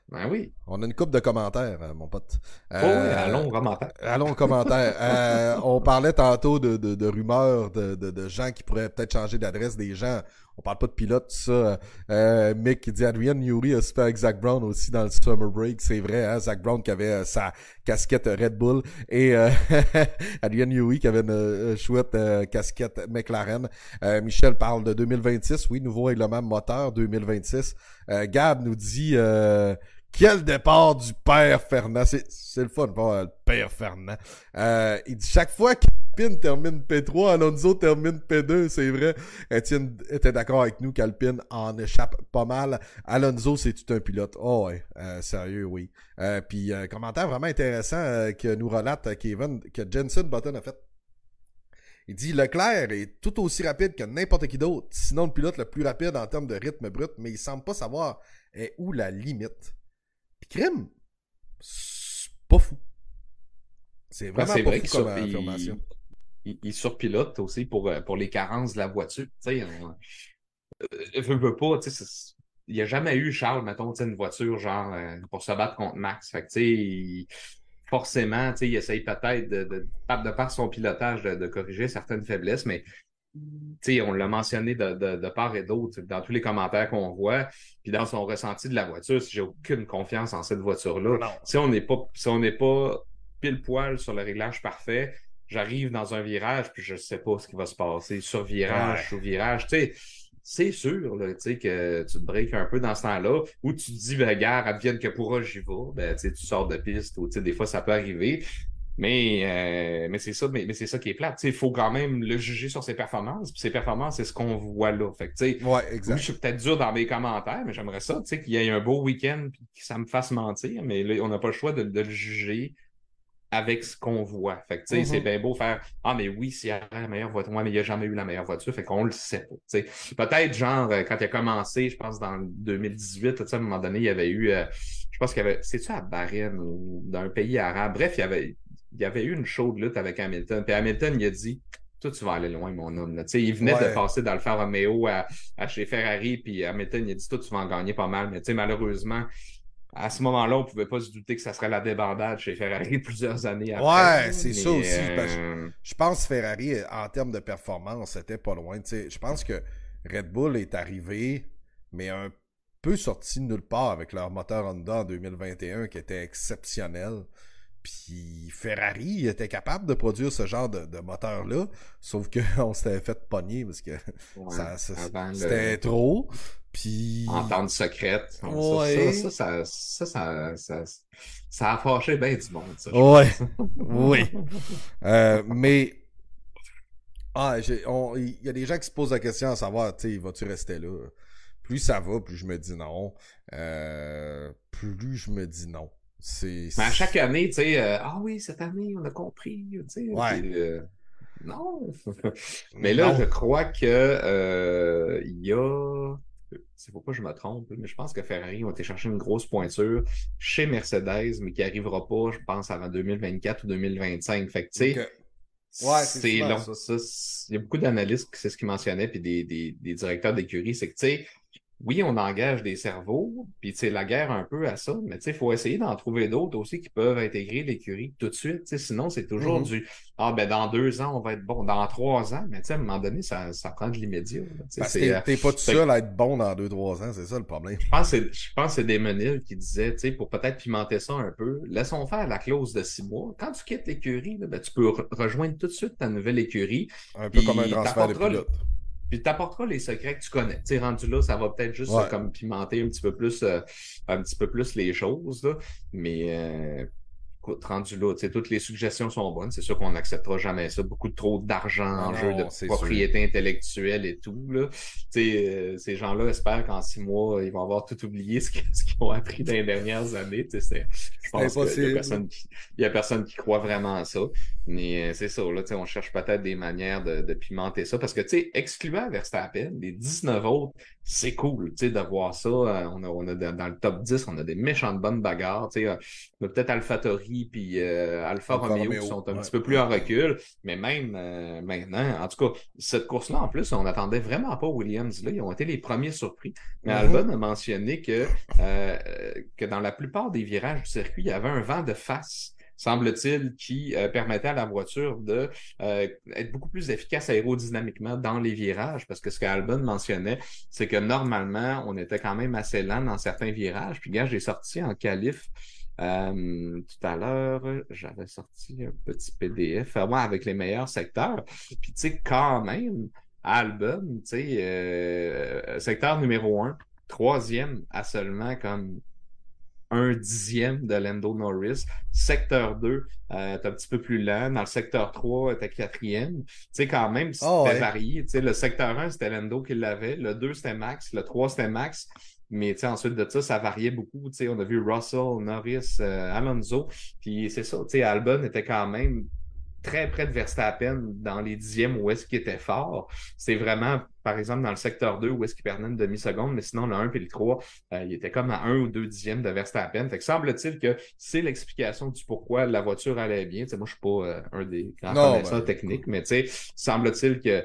Ben oui. On a une couple de commentaires, mon pote. Oh, oui, allons aux commentaires. Allons aux commentaires. On parlait tantôt de rumeurs de gens qui pourraient peut-être changer d'adresse des gens. On parle pas de pilote, tout ça. Mick qui dit Adrian Newey a super avec Zach Brown aussi dans le Summer Break. C'est vrai, hein? Zach Brown qui avait sa casquette Red Bull et Adrian Newey qui avait une chouette casquette McLaren. Michel parle de 2026. Oui, nouveau règlement moteur 2026. Gab nous dit quel départ du père Fernand. C'est le fun de voir le père Fernand. Il dit chaque fois qu'Alpine termine P3, Alonso termine P2. C'est vrai. Étienne était d'accord avec nous qu'Alpine en échappe pas mal. Alonso, c'est tout un pilote. Oh ouais, sérieux, oui. Puis commentaire vraiment intéressant que nous relate Kevin, que Jenson Button a fait. Il dit Leclerc est tout aussi rapide que n'importe qui d'autre, sinon le pilote le plus rapide en termes de rythme brut, mais il semble pas savoir où la limite. Puis crime, c'est pas fou. C'est vraiment c'est pas vrai fou comme affirmation. Il surpilote aussi pour les carences de la voiture. Tu sais, veut pas, tu sais, il n'y a jamais eu, Charles, mettons, une voiture genre pour se battre contre Max. Fait que, tu sais, forcément, tu sais, il essaye peut-être de par son pilotage de corriger certaines faiblesses, mais tu sais, on l'a mentionné de part et d'autre dans tous les commentaires qu'on voit, puis dans son ressenti de la voiture, si j'ai aucune confiance en cette voiture-là. Non. Si on n'est pas pile poil sur le réglage parfait, j'arrive dans un virage, puis je sais pas ce qui va se passer. Sur virage, sous virage, tu sais, c'est sûr là, tu sais, que tu te breaks un peu dans ce temps-là, ou tu te dis, ben, gare, advienne que pourra, j'y vais. Ben, tu sais, tu sors de piste, ou tu sais, des fois, ça peut arriver. Mais c'est ça, mais c'est ça qui est plate. Il faut quand même le juger sur ses performances. Puis ses performances, c'est ce qu'on voit là. Fait que, tu sais, Ouais, oui, exact. je suis peut-être dur dans mes commentaires, mais j'aimerais ça, tu sais, qu'il y ait un beau week-end puis que ça me fasse mentir. Mais là, on n'a pas le choix de le juger avec ce qu'on voit. Fait que, tu sais, c'est bien beau faire Ah, mais oui, s'il y a la meilleure voiture, ouais, mais il n'y a jamais eu la meilleure voiture. Fait qu'on le sait pas. Tu sais. Peut-être, genre, quand il a commencé, je pense, dans 2018, tu sais, à un moment donné, il y avait eu, je pense qu'il y avait, c'est-tu à Bahreïn ou dans un pays arabe? Bref, il y avait eu une chaude lutte avec Hamilton. Puis Hamilton, il a dit toi, tu vas aller loin, mon homme. Là. Il venait de passer d'Alfa Romeo à chez Ferrari, puis Hamilton, il a dit toi, tu vas en gagner pas mal. Mais malheureusement, à ce moment-là, on ne pouvait pas se douter que ça serait la débandade chez Ferrari plusieurs années après. Ouais, c'est ça aussi. Je pense que Ferrari, en termes de performance, c'était pas loin. Je pense que Red Bull est arrivé, mais un peu sorti de nulle part avec leur moteur Honda en 2021 qui était exceptionnel. Puis Ferrari était capable de produire ce genre de moteur-là, sauf qu'on s'était fait pogner parce que c'était trop. Puis... Entente secrète. Ouais. Ça a fâché bien du monde, ça. Ouais. Oui. Mais il y a des gens qui se posent la question à savoir, tu sais, vas-tu rester là? Plus ça va, plus je me dis non. Plus je me dis non. Mais à chaque année, tu sais, ah oui, cette année, on a compris, tu sais. Ouais. Non. Mais là, je crois que il y a. C'est pourquoi je me trompe, mais je pense que Ferrari ont été chercher une grosse pointure chez Mercedes, mais qui n'arrivera pas, je pense, avant 2024 ou 2025. Fait que, tu sais, ouais, c'est long. Il y a beaucoup d'analystes, c'est ce qu'ils mentionnaient, puis des directeurs d'écurie, c'est que, tu sais, oui, on engage des cerveaux, puis tu sais, la guerre un peu à ça, mais tu sais, il faut essayer d'en trouver d'autres aussi qui peuvent intégrer l'écurie tout de suite. Tu sais, sinon, c'est toujours ah ben dans 2 ans, on va être bon, dans 3 ans, mais tu sais, à un moment donné, ça prend de l'immédiat. Parce que t'es pas tout seul à être bon dans 2-3 ans, c'est ça le problème. Je pense que c'est Desmenil qui disait, tu sais, pour peut-être pimenter ça un peu, laissons faire la clause de 6 mois. Quand tu quittes l'écurie, ben, tu peux rejoindre tout de suite ta nouvelle écurie. Un peu comme un transfert de pilote. Puis t'apporteras les secrets que tu connais. Tu sais, rendu là, ça va peut-être juste comme pimenter un petit peu plus les choses. Là. Mais écoute, rendu là, tu sais, toutes les suggestions sont bonnes. C'est sûr qu'on n'acceptera jamais ça. Beaucoup trop d'argent en jeu, de propriété intellectuelle et tout. Là. Tu sais, ces gens-là espèrent qu'en 6 mois, ils vont avoir tout oublié ce qu'ils ont appris dans les dernières années. Tu sais, je pense qu'il y a personne qui croit vraiment à ça. Mais c'est ça, là, on cherche peut-être des manières de pimenter ça. Parce que, tu sais, excluant Verstappen, les 19 autres, c'est cool, tu sais, de voir ça. On a dans le top 10, on a des méchantes bonnes bagarres. Tu sais, peut-être AlphaTauri Indy puis Alfa Alfa Romeo qui Romeo, sont un ouais. petit peu plus en recul. Mais même maintenant, en tout cas, cette course-là, en plus, on n'attendait vraiment pas Williams. Là, ils ont été les premiers surpris. Mais Albon a mentionné que dans la plupart des virages du circuit, il y avait un vent de face, semble-t-il, qui permettait à la voiture de être beaucoup plus efficace aérodynamiquement dans les virages, parce que ce qu'Albon mentionnait, c'est que normalement, on était quand même assez lent dans certains virages. Puis, gars, j'ai sorti en qualif tout à l'heure, j'avais sorti un petit PDF avec les meilleurs secteurs. Puis, tu sais, quand même, Albon, tu sais, secteur numéro 1, troisième à seulement comme un dixième de Lando Norris. Secteur 2, t'es un petit peu plus lent. Dans le secteur 3, t'es quatrième. Tu sais, quand même, c'était varié. Tu sais, le secteur 1, c'était Lando qui l'avait. Le 2, c'était Max. Le 3, c'était Max. Mais tu sais, ensuite de ça variait beaucoup. Tu sais, on a vu Russell, Norris, Alonso. Puis c'est ça, tu sais, Albon était quand même très près de Verstappen dans les dixièmes où est-ce qu'il était fort. C'est vraiment, par exemple, dans le secteur 2 où est-ce qu'il perdait une demi-seconde, mais sinon, le 1 et le 3, il était comme à 1 ou 2 dixièmes de Verstappen. Fait que semble-t-il que c'est l'explication du pourquoi la voiture allait bien. T'sais, moi, je suis pas un des grands connaisseurs techniques, mais semble-t-il que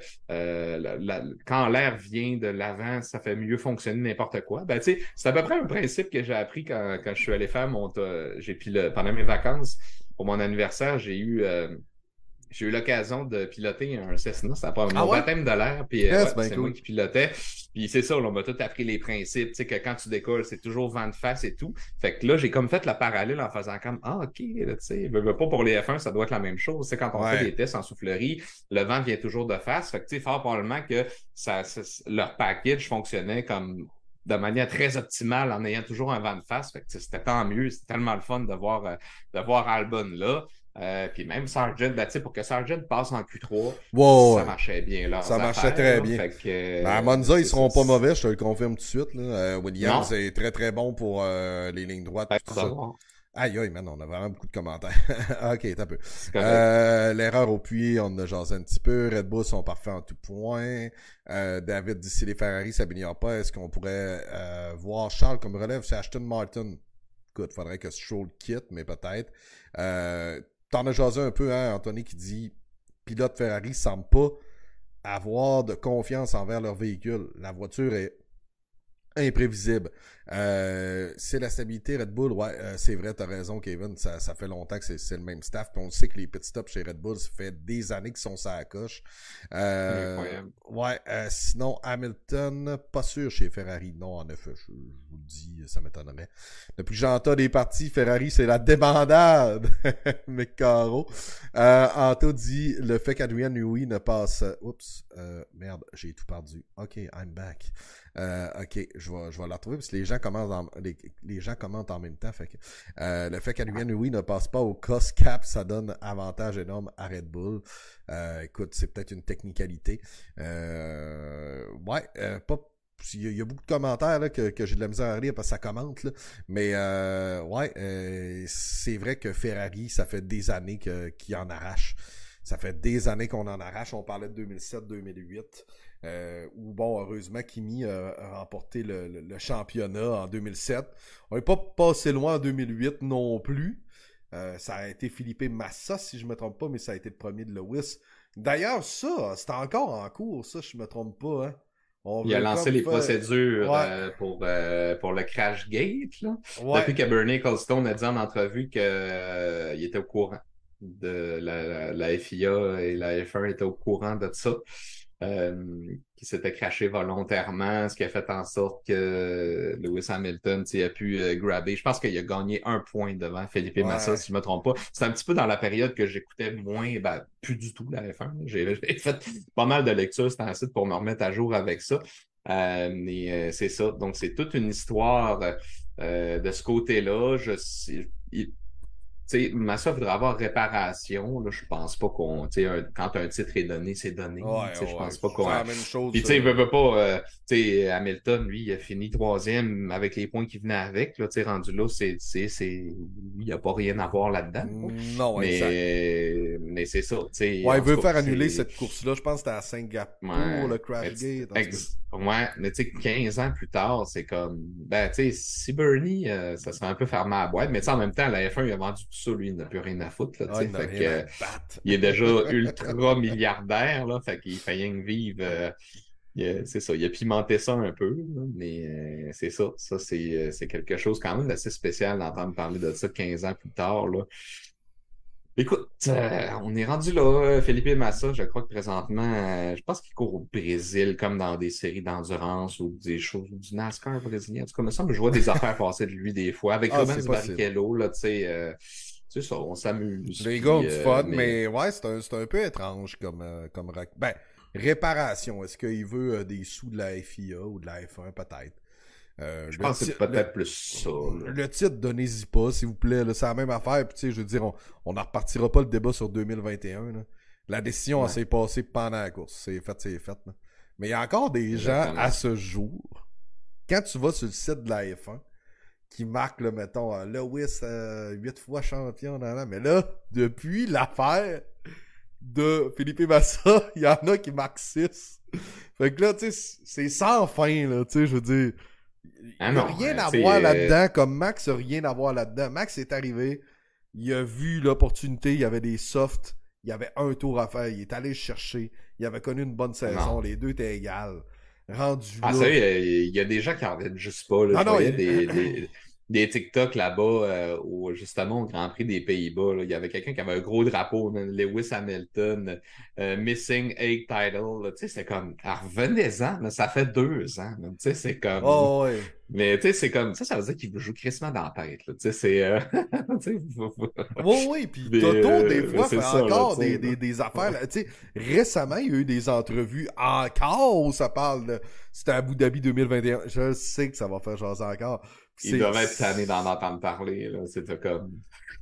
quand l'air vient de l'avant, ça fait mieux fonctionner n'importe quoi. Ben, c'est à peu près un principe que j'ai appris quand je suis allé faire pendant mes vacances, pour mon anniversaire, j'ai eu l'occasion de piloter un Cessna. Ça n'a pas mon baptême de l'air, puis c'est moi qui pilotais. Puis c'est ça, on m'a tout appris les principes, tu sais, que quand tu décolles, c'est toujours vent de face et tout. Fait que là, j'ai comme fait la parallèle en faisant comme, OK, tu sais, pas pour les F1, ça doit être la même chose. Tu sais, quand on fait des tests en soufflerie, le vent vient toujours de face. Fait que, tu sais, fort probablement que leur package fonctionnait comme de manière très optimale en ayant toujours un vent de face. Fait que c'était tant mieux. C'était tellement le fun de voir Albon là. Puis même Sargent, pour que Sargent passe en Q3, ça marchait bien. Ça marchait très bien. Fait que, à Monza, ils seront pas mauvais, je te le confirme tout de suite. Là. Williams est très très bon pour les lignes droites. Tout ça. Aïe, aïe, man, on a vraiment beaucoup de commentaires. OK, t'as peu. L'erreur au puits, on en a jasé un petit peu. Red Bull sont parfaits en tout point. David dit si les Ferrari s'améliorent pas, est-ce qu'on pourrait voir Charles comme relève chez Aston Martin? Écoute, faudrait que Stroll quitte, mais peut-être. T'en as jasé un peu, hein, Anthony, qui dit pilote Ferrari semble pas avoir de confiance envers leur véhicule. La voiture est imprévisible. C'est la stabilité Red Bull, c'est vrai, t'as raison, Kevin, ça fait longtemps que c'est le même staff, puis on sait que les pit stops chez Red Bull, ça fait des années qu'ils sont sur la coche. Sinon, Hamilton, pas sûr chez Ferrari, non, en effet, je vous le dis, ça m'étonnerait. Depuis que j'entends des parties, Ferrari, c'est la débandade, mais Caro. Anto dit, le fait qu'Adrian Newey ne passe, merde, j'ai tout perdu. OK, I'm back. OK, je vais la retrouver parce que les gens commentent en même temps. Fait que, le fait qu'Adrian Newey ne passe pas au cost cap, ça donne avantage énorme à Red Bull. Écoute, c'est peut-être une technicalité. Il y a beaucoup de commentaires là, que j'ai de la misère à lire parce que ça commente. Là. Mais c'est vrai que Ferrari, ça fait des années qu'il en arrache. Ça fait des années qu'on en arrache. On parlait de 2007-2008. Où, heureusement, Kimi a remporté le championnat en 2007. On n'est pas passé loin en 2008 non plus. Ça a été Felipe Massa, si je ne me trompe pas, mais ça a été le premier de Lewis. D'ailleurs, ça, c'est encore en cours, ça, je ne me trompe pas. Hein. Il a lancé les procédures pour le crash gate. Là. Depuis que Bernie Ecclestone a dit en entrevue qu'il était au courant de la FIA et la F1 étaient au courant de ça. Qui s'était craché volontairement, ce qui a fait en sorte que Lewis Hamilton a pu grabber. Je pense qu'il a gagné 1 point devant Felipe Massa, si je ne me trompe pas. C'est un petit peu dans la période que j'écoutais moins, plus du tout la F1. J'ai fait pas mal de lectures sur un site pour me remettre à jour avec ça. Mais c'est ça. Donc, c'est toute une histoire de ce côté-là. Massa voudrait avoir réparation. Là, je pense pas qu'on. Quand un titre est donné, c'est donné. Je pense pas qu'on. C'est la même chose. Puis, il veut pas. Hamilton, lui, il a fini 3e avec les points qui venaient avec. Là, rendu là, il n'y a pas rien à voir là-dedans. Non, mais c'est ça. Il veut faire annuler cette course-là. Je pense que c'était à Singapour, le Crash Gate. Mais 15 ans plus tard, c'est comme. Si Bernie, ça serait un peu fermé à la boîte. Mais en même temps, la F1, il a vendu tout ça, lui, il n'a plus rien à foutre, là, tu Ah, sais. il n'a Fait rien à que, battre. il est déjà ultra milliardaire, là, fait qu'il fait rien que vivre. C'est ça, il a pimenté ça un peu, là, mais c'est ça. Ça, c'est quelque chose quand même d'assez spécial d'entendre parler de ça 15 ans plus tard, là. Écoute, on est rendu là. Felipe Massa, je crois que présentement, je pense qu'il court au Brésil, comme dans des séries d'endurance ou des choses, du NASCAR brésilien. En tout cas, il me semble que je vois des affaires passer de lui des fois. Avec Ah, c'est Rubens possible. Barrichello, là, tu sais ça, on s'amuse. Les gars ont Puis, du fun, mais mais ouais, c'est un peu étrange ben, réparation. Est-ce qu'il veut des sous de la FIA ou de la F1, peut-être? je pense que c'est peut-être plus ça, là. Le titre, donnez-y pas, s'il vous plaît. C'est la même affaire. Puis, tu sais, je veux dire, on n'en repartira pas le débat sur 2021. Là. La décision, elle Ouais, s'est passée pendant la course. C'est fait. Là. Mais il y a encore des gens, à exactement. ce jour, quand tu vas sur le site de la F1, qui marquent, là, mettons, Lewis, 8 fois champion, mais là, depuis l'affaire de Felipe Massa, il y en a qui marquent 6. Fait que là, tu sais, c'est sans fin, là, tu sais, je veux dire. Ah Il n'y a non, rien à tu sais, voir là-dedans, comme Max a rien à voir là-dedans. Max est arrivé, il a vu l'opportunité, il y avait des softs, il y avait un tour à faire, il est allé le chercher, il avait connu une bonne saison, non. les deux étaient égales. Rendu Ah, là. sérieux, il y a des gens qui en reviennent juste pas, là. Non, Je non, voyais des TikTok là-bas, justement, au Grand Prix des Pays-Bas, là. Il y avait quelqu'un qui avait un gros drapeau, là, Lewis Hamilton, Missing 8 Title, là. Tu sais, c'est comme, ah, revenez-en, là, ça fait 2 ans, là. Tu sais, c'est comme, oh ouais. mais tu sais, c'est comme, ça veut dire qu'il vous joue crissement dans la tête, là. Tu sais, c'est, tu sais, Oui, oui, puis Toto, des fois, c'est fait ça, là, tu encore sais, là. des affaires. Là. Tu sais, récemment, il y a eu des entrevues encore où ça parle de... C'était à Abu Dhabi 2021. Je sais que ça va faire jaser encore. Ils C'est doivent être tannés d'en entendre parler, là. C'était comme,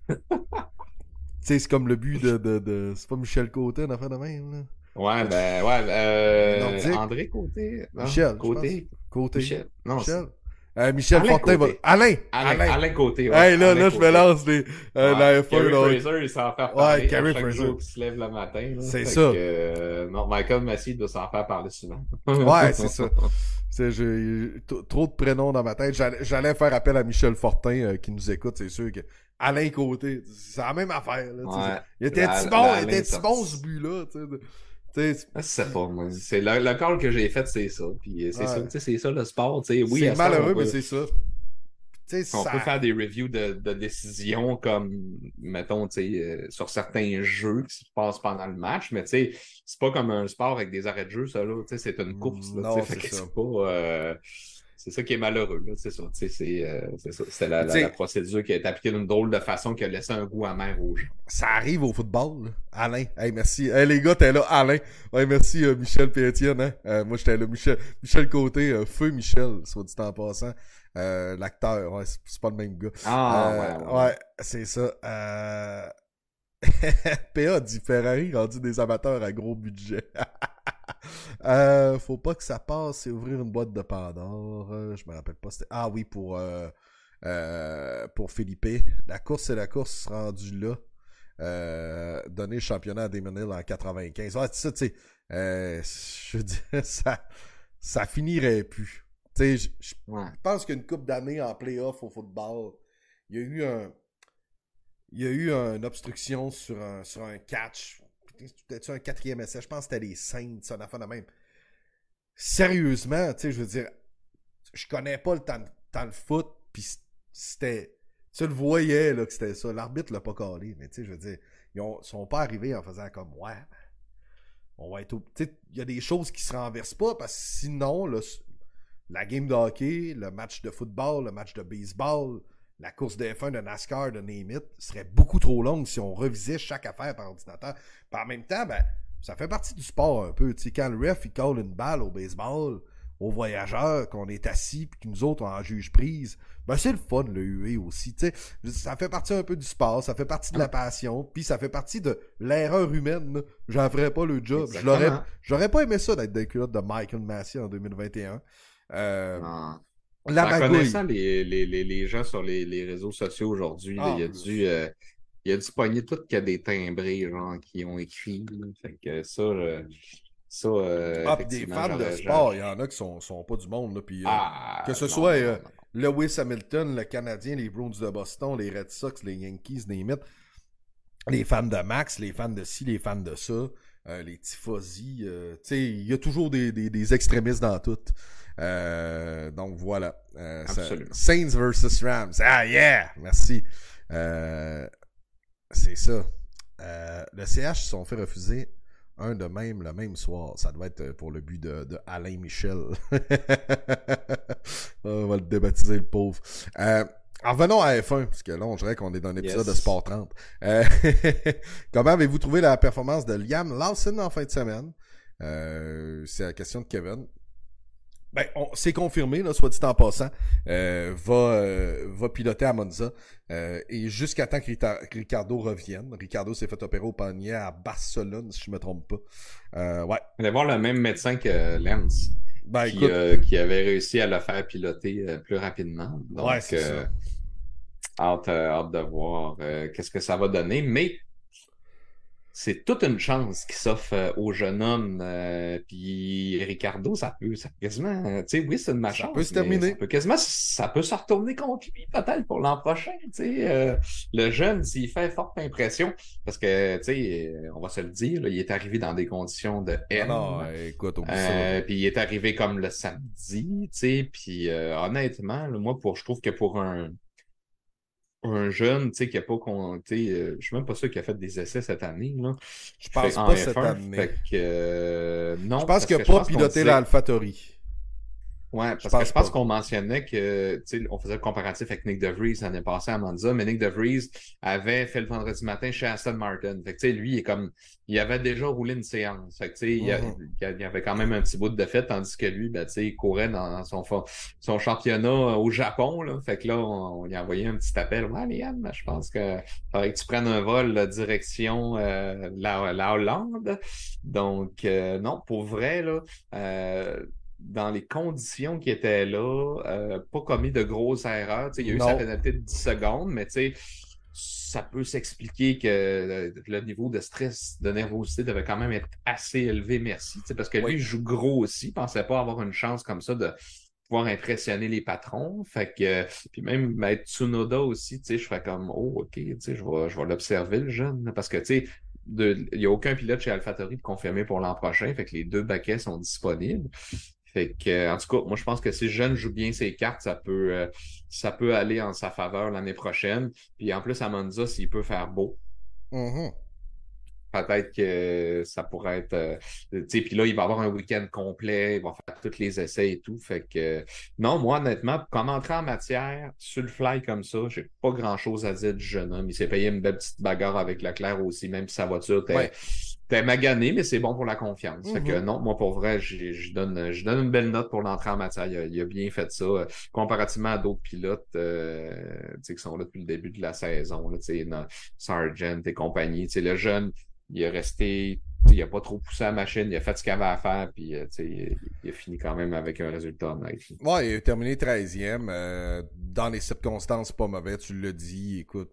c'est comme le but c'est pas Michel Côté, une affaire de même, là. ouais, ben, ouais, Nordique. André Côté, non, Michel, je pense. Côté, Côté. Michel, non, Michel. Michel Alain Fortin va... Côté. Alain! Alain, Alain! Alain Côté, ouais, Hey, Alain là, je me Côté. lance Ouais, la F1, Gary là. Fraser, il s'en fait Ouais, parler à Gary chaque Fraser. jour qu'il se lève le matin, là. C'est Fait ça. que, non, Michael Massey doit s'en faire parler souvent. Ouais, c'est ça. J'ai trop de prénoms dans ma tête. J'allais faire appel à Michel Fortin qui nous écoute, c'est sûr que Alain Côté, c'est la même affaire. Là, Ouais, il était-tu bon, la il Alain était-tu bon ce sorti. but-là? Tu sais, Ah, c'est pas, moi. C'est le call que j'ai fait, c'est ça. Puis c'est ça, ouais. tu sais, c'est ça le sport. Tu sais, oui, C'est à ce temps, malheureux, mais c'est ça. Tu sais, on peut ça... faire des reviews de décisions comme, mettons, tu sais, sur certains jeux qui se passent pendant le match, mais tu sais, c'est pas comme un sport avec des arrêts de jeu, ça, là. Tu sais, c'est une course, là. Tu sais, Non, fait c'est que ça. c'est pas. C'est ça qui est malheureux, là. C'est ça. Tu sais, c'est ça. C'est Tu la sais, procédure qui est appliquée d'une drôle de façon qui a laissé un goût amer aux gens. ça arrive au football, là. Alain. Hey, merci. Hey, les gars, t'es là. Alain. Ouais, merci, Michel et Étienne, hein. Moi, j'étais là. Michel Côté, Feu Michel, soit dit en passant. L'acteur, ouais, c'est pas le même gars. Ah, ouais. Ouais, c'est ça. PA dit Ferrari rendu des amateurs à gros budget. Faut pas que ça passe et ouvrir une boîte de Pandore. Je me rappelle pas. Ah oui, pour Philippe. La course, c'est la course rendue là. Donner le championnat à Damon Hill en 95. Ouais, c'est ça, tu sais. Je veux dire, ça finirait plus. Tu sais, je Ouais. pense qu'une couple d'années en playoff au football, il y a eu une obstruction sur un catch. Peut-être un quatrième essai. Je pense que c'était les Saints, ça, a fait de même. Sérieusement, tu sais, je veux dire, je connais pas le temps de foot, puis c'était... Tu le voyais, là, que c'était ça. L'arbitre l'a pas calé, mais tu sais, je veux dire, sont pas arrivés en faisant comme, ouais, on va être... Tu sais, il y a des choses qui se renversent pas, parce que sinon, la game de hockey, le match de football, le match de baseball, la course de F1 de NASCAR, de Name It, serait beaucoup trop longue si on revisait chaque affaire par ordinateur. Puis en même temps, ben, ça fait partie du sport un peu. Tu sais, quand le ref, il colle une balle au baseball, aux voyageurs, qu'on est assis, puis que nous autres, on en juge prise, ben c'est le fun, le huer aussi. Tu sais, ça fait partie un peu du sport, ça fait partie de la passion, puis ça fait partie de l'erreur humaine. Là. J'en ferais pas le job. Exactement. J'aurais pas aimé ça d'être dans les culottes de Michael Massey en 2021. Non. La En magouille. connaissant les gens sur les réseaux sociaux aujourd'hui, là, il a dû pogner tout qu'il y a des timbrés, genre, qui ont écrit. Là. Fait que Puis des effectivement, fans de sport, il y en a qui sont pas du monde. Là, puis, que ce non, soit non, non, non. Lewis Hamilton, le Canadien, les Bruins de Boston, les Red Sox, les Yankees, les Mets, les fans de Max, les fans de ci, les fans de ça, les tifosi, tu sais, il y a toujours des extrémistes dans tout. Donc voilà. Saints versus Rams. Ah yeah! Merci. C'est ça. Le CH se sont fait refuser un de même le même soir. Ça doit être pour le but de Alain Michel. On va le débaptiser, le pauvre. En revenons à F1, parce que là, on dirait qu'on est dans un épisode de Sport 30. Comment avez-vous trouvé la performance de Liam Lawson en fin de semaine? C'est la question de Kevin. Ben, c'est confirmé, là, soit dit en passant, va piloter à Monza, et jusqu'à temps que Ricardo revienne. Ricardo s'est fait opérer au poignet à Barcelone, si je me trompe pas. Ouais. On va voir le même médecin que Lance, qui avait réussi à le faire piloter plus rapidement. Donc, ouais, c'est ça. Hâte de voir qu'est-ce que ça va donner, mais c'est toute une chance qui s'offre au jeune homme. Puis Ricardo, ça peut quasiment, tu sais, oui, c'est une malchance. Ça peut se terminer. Ça peut se retourner contre lui, peut-être, pour l'an prochain. Tu sais, le jeune, s'il fait forte impression, parce que, tu sais, on va se le dire, là, il est arrivé dans des conditions de haine. Non, écoute, oublie ça. Puis il est arrivé comme le samedi, tu sais, puis honnêtement, là, moi, je trouve que pour un jeune, tu sais, qui a pas je suis même pas sûr qu'il a fait des essais cette année, là. Je pense pas cette année. Fait que, non. Je pense qu'il a pas piloté l'AlphaTauri. Ouais, parce que je pense qu'on mentionnait que, tu sais, on faisait le comparatif avec Nick DeVries l'année passée à Monza, mais Nick DeVries avait fait le vendredi matin chez Aston Martin. Fait que, tu sais, lui, il avait déjà roulé une séance. Fait que, tu sais, il y avait quand même un petit bout de défaite, tandis que lui, ben, tu sais, il courait dans son championnat au Japon, là. Fait que là, on lui a envoyé un petit appel. Ouais, Liam, je pense que faudrait que tu prennes un vol direction la Hollande. Donc, non, pour vrai, là, dans les conditions qui étaient là, pas commis de grosses erreurs. T'sais, il y a eu sa pénalité de 10 secondes, mais ça peut s'expliquer que le niveau de stress, de nervosité devait quand même être assez élevé, merci. Parce que lui, il joue gros aussi, il pensait pas avoir une chance comme ça de pouvoir impressionner les patrons. Fait que, puis même être Tsunoda aussi, je ferais comme, oh, OK, je vais l'observer, le jeune, parce que, il n'y a aucun pilote chez AlphaTauri de confirmé pour l'an prochain, fait que les 2 baquets sont disponibles. Fait que, en tout cas, moi, je pense que si le jeune joue bien ses cartes, ça peut aller en sa faveur l'année prochaine. Puis en plus, à Monza, s'il peut faire beau, peut-être que ça pourrait être... tu sais, puis là, il va avoir un week-end complet, il va faire tous les essais et tout. Fait que, non, moi, honnêtement, comme entrer en matière, sur le fly comme ça, j'ai pas grand-chose à dire du jeune homme. Il s'est payé une belle petite bagarre avec Leclerc aussi, même si sa voiture était maganée, mais c'est bon pour la confiance. Fait que non, moi, pour vrai, je donne une belle note pour l'entrée en matière. Il a bien fait ça. Comparativement à d'autres pilotes qui sont là depuis le début de la saison, là, Sargent et compagnie. Le jeune, il est resté, il a pas trop poussé la machine, il a fait ce qu'il avait à faire, puis il a fini quand même avec un résultat honnête. Ouais, il a terminé 13e. Dans les circonstances pas mauvais, tu l'as dit, écoute.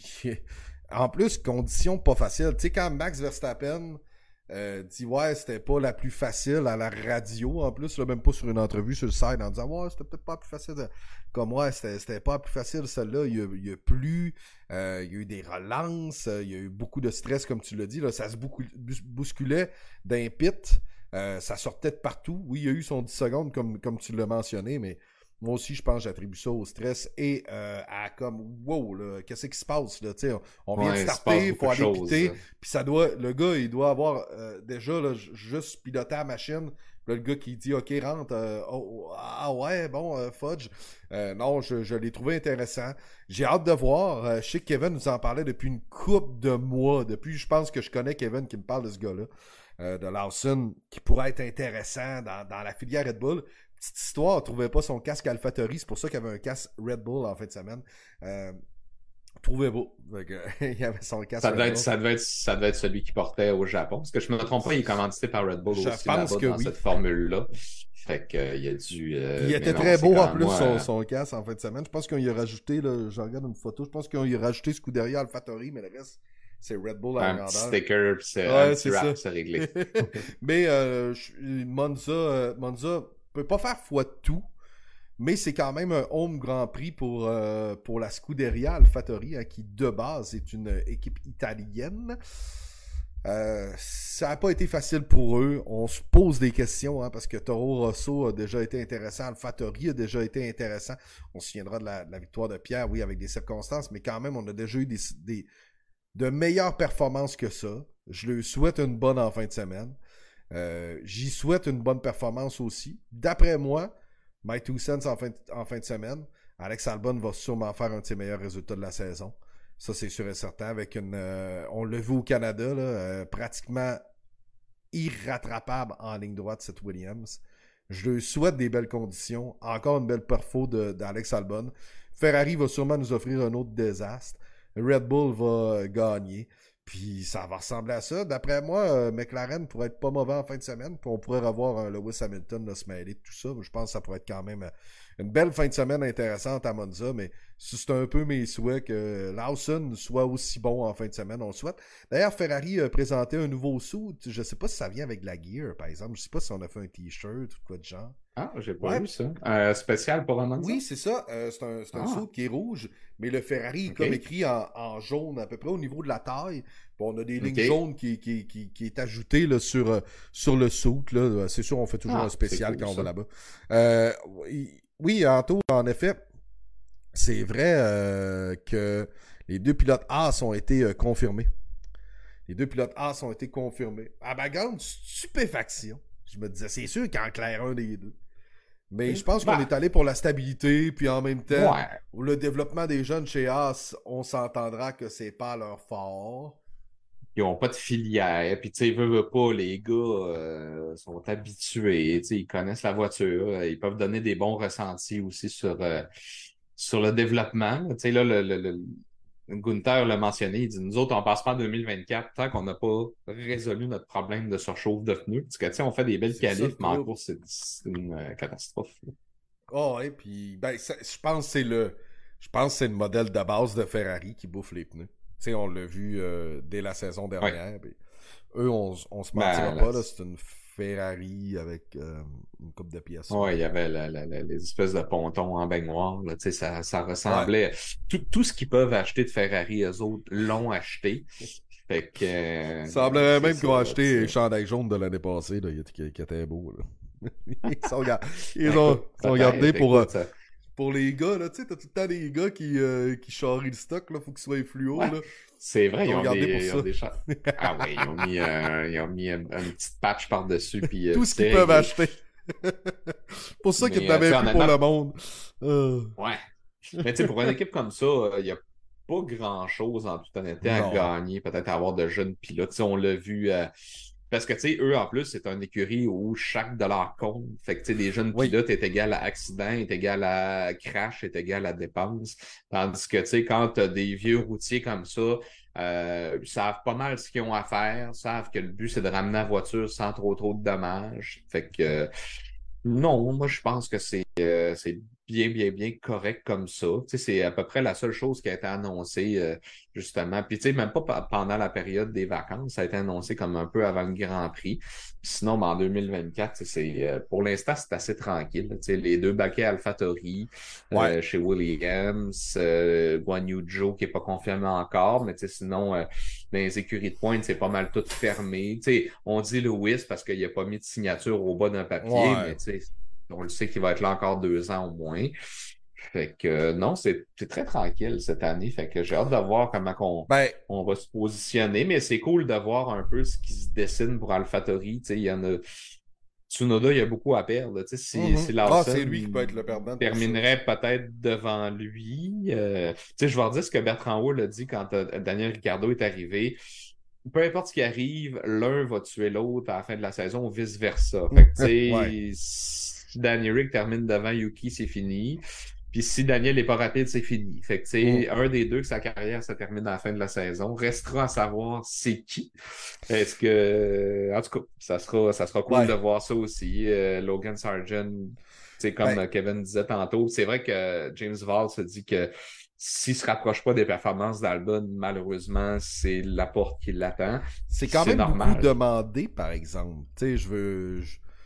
En plus, conditions pas faciles. Tu sais, quand Max Verstappen dit ouais, c'était pas la plus facile à la radio, en plus, là, même pas sur une entrevue sur le site, en disant ouais, c'était peut-être pas la plus facile. Comme ouais, c'était pas la plus facile celle-là. Il y a plu, il y a eu des relances, il y a eu beaucoup de stress, comme tu l'as dit. Là, ça se bousculait d'un pit. Ça sortait de partout. Oui, il y a eu son 10 secondes, comme tu l'as mentionné, mais moi aussi, je pense que j'attribue ça au stress et à comme wow, là, qu'est-ce qui se passe là, tu sais, on vient de starter, il faut aller piloter, puis le gars, il doit avoir déjà là, juste piloté la machine. Là, le gars qui dit OK, rentre, ah ouais, bon, fudge. Non, je l'ai trouvé intéressant. J'ai hâte de voir. Je sais que Kevin nous en parlait depuis une couple de mois. Depuis, je pense que je connais Kevin qui me parle de ce gars-là, de Lawson, qui pourrait être intéressant dans la filière Red Bull. Petite histoire, on trouvait pas son casque AlphaTauri, c'est pour ça qu'il y avait un casque Red Bull en fin de semaine. Trouvez beau. Il y avait son casque. Ça devait être celui qui portait au Japon. Parce que je me trompe pas, il est commandité par Red Bull aussi là-bas dans cette formule-là. Fait qu'il a dû... il était très beau en plus son casque en fin de semaine. Je pense qu'on y a rajouté, là, je regarde une photo, je pense qu'on y a rajouté Scuderia AlphaTauri, mais le reste, c'est Red Bull à la grandeur. Un petit sticker, puis c'est rap, c'est réglé. Mais Monza peut pas faire foi de tout, Mais c'est quand même un home Grand Prix pour la Scuderia AlphaTauri, hein, qui de base est une équipe italienne. Ça n'a pas été facile pour eux. On se pose des questions, hein, parce que Toro Rosso a déjà été intéressant, AlphaTauri a déjà été intéressant. On se souviendra de la victoire de Pierre, oui, avec des circonstances, mais quand même, on a déjà eu de meilleures performances que ça. Je lui souhaite une bonne en fin de semaine. J'y souhaite une bonne performance aussi. D'après moi, my two cents en fin de semaine, Alex Albon va sûrement faire un de ses meilleurs résultats de la saison. Ça, c'est sûr et certain. Avec on l'a vu au Canada, là, pratiquement irrattrapable en ligne droite, cette Williams. Je lui souhaite des belles conditions. Encore une belle perfo d'Alex Albon. Ferrari va sûrement nous offrir un autre désastre. Red Bull va gagner. Puis ça va ressembler à ça. D'après moi, McLaren pourrait être pas mauvais en fin de semaine. Puis on pourrait revoir Lewis Hamilton là, se mêler de tout ça. Je pense que ça pourrait être quand même une belle fin de semaine intéressante à Monza. Mais c'est un peu mes souhaits que Lawson soit aussi bon en fin de semaine. On le souhaite. D'ailleurs, Ferrari a présenté un nouveau suit. Je sais pas si ça vient avec la gear, par exemple. Je sais pas si on a fait un t-shirt ou quoi de genre. Ah, j'ai pas vu ça. Spécial pour un Monza? Oui, c'est ça. C'est un suit qui est rouge, mais le Ferrari est comme écrit en jaune à peu près au niveau de la taille. Bon, on a des lignes jaunes qui est ajoutée là, sur le suit. Là. C'est sûr, on fait toujours un spécial quand on va là-bas. Oui, Anto, en effet, c'est vrai que les deux pilotes As ont été confirmés. Les deux pilotes As ont été confirmés. À ma grande stupéfaction, je me disais, c'est sûr qu'il en claire un des deux. Mais je pense qu'on est allé pour la stabilité, puis en même temps, le développement des jeunes chez As, on s'entendra que c'est pas leur fort. Ils n'ont pas de filière, puis tu sais, veut pas, les gars sont habitués, tu sais, ils connaissent la voiture, ils peuvent donner des bons ressentis aussi sur le développement. Tu sais, là, Gunther l'a mentionné, il dit, nous autres, on passe pas en 2024 tant qu'on n'a pas résolu notre problème de surchauffe de pneus. Parce que, tu sais, on fait des belles qualifs, mais en course, c'est une catastrophe. Oh, et puis, ben, je pense que c'est le modèle de base de Ferrari qui bouffe les pneus. Tu sais, on l'a vu dès la saison dernière. Puis, eux, on se mentira pas, là, c'est une Ferrari avec une coupe de pièces. Oui, il y avait les espèces de pontons en baignoire. Là, ça ressemblait... Tout ce qu'ils peuvent acheter de Ferrari, eux autres l'ont acheté. Fait que... ça semblerait même qu'ils ont acheté les chandails jaunes de l'année passée, là, qui étaient beaux. Là. Ils ont regardé pour les gars, là, tu sais, t'as tout le temps des gars qui charrient le stock, là, faut qu'ils soient fluo, là. C'est vrai, ils ont des Ah oui, ils ont mis une petite patch par-dessus. Puis, tout ce qu'ils peuvent acheter. Pour ça qu'ils n'avaient plus pour le monde. Ouais. Mais tu sais, pour une équipe comme ça, il n'y a pas grand-chose, en toute honnêteté, à gagner. Peut-être avoir de jeunes pilotes. T'sais, on l'a vu... Parce que, tu sais, eux, en plus, c'est une écurie où chaque dollar compte. Fait que, tu sais, des jeunes pilotes est égal à accident, est égal à crash, est égal à dépense. Tandis que, tu sais, quand tu as des vieux routiers comme ça, ils savent pas mal ce qu'ils ont à faire, savent que le but, c'est de ramener la voiture sans trop de dommages. Fait que, non, moi, je pense que c'est bien correct comme ça. Tu sais, c'est à peu près la seule chose qui a été annoncée, justement. Puis, tu sais, même pas pendant la période des vacances, ça a été annoncé comme un peu avant le Grand Prix. Puis sinon, en 2024, pour l'instant, c'est assez tranquille. Tu sais, les deux baquets AlphaTauri chez Williams, Guan Yu Zhou qui n'est pas confirmé encore, mais tu sais, sinon, dans les écuries de pointe, c'est pas mal tout fermé. Tu sais, on dit Lewis parce qu'il n'a pas mis de signature au bas d'un papier, mais tu sais, on le sait qu'il va être là encore 2 ans au moins. Fait que non, c'est très tranquille cette année. Fait que j'ai hâte de voir comment on va se positionner. Mais c'est cool de voir un peu ce qui se dessine pour AlphaTauri. Il y en a. Tsunoda, il y a beaucoup à perdre. Si Lawson c'est lui qui peut être le perdant. Terminerait peut-être devant lui. Je vais redire ce que Bertrand Wood a dit quand Daniel Ricciardo est arrivé. Peu importe ce qui arrive, l'un va tuer l'autre à la fin de la saison ou vice-versa. Fait que, si Danny Rick termine devant Yuki, c'est fini. Puis si Daniel n'est pas rapide, c'est fini. Fait que, un des deux que sa carrière se termine à la fin de la saison. Restera à savoir c'est qui. Est-ce que... En tout cas, ça sera cool de voir ça aussi. Logan Sargent, comme Kevin disait tantôt, c'est vrai que James Vall se dit que s'il se rapproche pas des performances d'Albon, malheureusement, c'est la porte qui l'attend. C'est quand même normal. Beaucoup demandé, par exemple. Tu sais,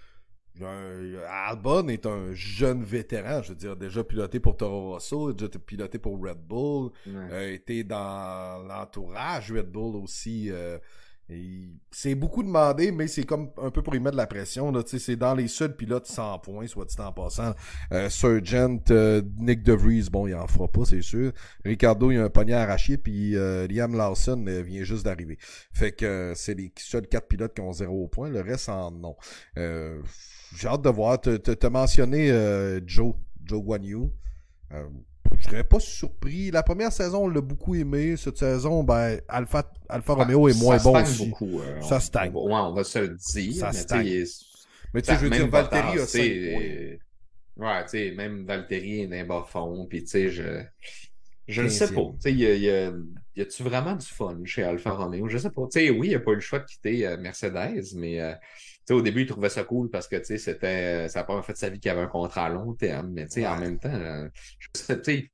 Albon est un jeune vétéran, je veux dire, déjà piloté pour Toro Rosso, déjà piloté pour Red Bull, été dans l'entourage Red Bull aussi. C'est beaucoup demandé, mais c'est comme un peu pour y mettre de la pression. Là, c'est dans les seuls pilotes 100 points, soit dit en passant. Sargent, Nick DeVries, bon, il en fera pas, c'est sûr. Ricardo, il a un poignet arraché, puis Liam Lawson vient juste d'arriver. Fait que c'est les seuls 4 pilotes qui ont 0 points, le reste en non. J'ai hâte de voir. T'as mentionné Joe Guan Yu. Je serais pas surpris. La première saison, on l'a beaucoup aimé. Cette saison, ben, Alfa Romeo est moins bon aussi. Beaucoup, ça stagne. On va se le dire. Ça mais stagne. Mais tu sais, je veux dire, Valtteri a 5 points. Ouais, tu sais, même Valtteri est d'un bas fond. Puis, tu sais, je ne sais pas. Tu sais, y a-tu vraiment du fun chez Alfa Romeo? Je sais pas. Tu sais, oui, il n'a pas eu le choix de quitter Mercedes, mais tu sais, au début, il trouvait ça cool parce que tu sais, ça n'a pas fait de sa vie qu'il avait un contrat à long terme. Mais tu sais, en même temps, je sais, tu sais,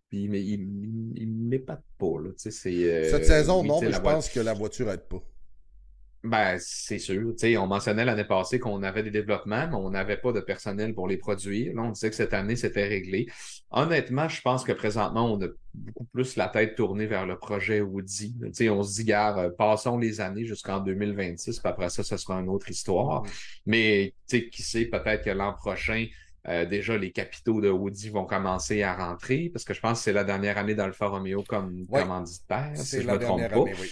il m'épate pas. Là, tu sais, Cette saison, oui, non, tu sais, mais je pense que la voiture aide pas. Ben, c'est sûr. Tu sais, on mentionnait l'année passée qu'on avait des développements, mais on n'avait pas de personnel pour les produire. Là, on disait que cette année, c'était réglé. Honnêtement, je pense que présentement, on a beaucoup plus la tête tournée vers le projet Audi. Tu sais, on se dit, gare, passons les années jusqu'en 2026, puis après ça, ce sera une autre histoire. Mais, tu sais, qui sait, peut-être que l'an prochain, déjà, les capitaux de Audi vont commencer à rentrer, parce que je pense que c'est la dernière année d'Alfa Romeo comme commanditaire, si je me trompe pas. Année, oui.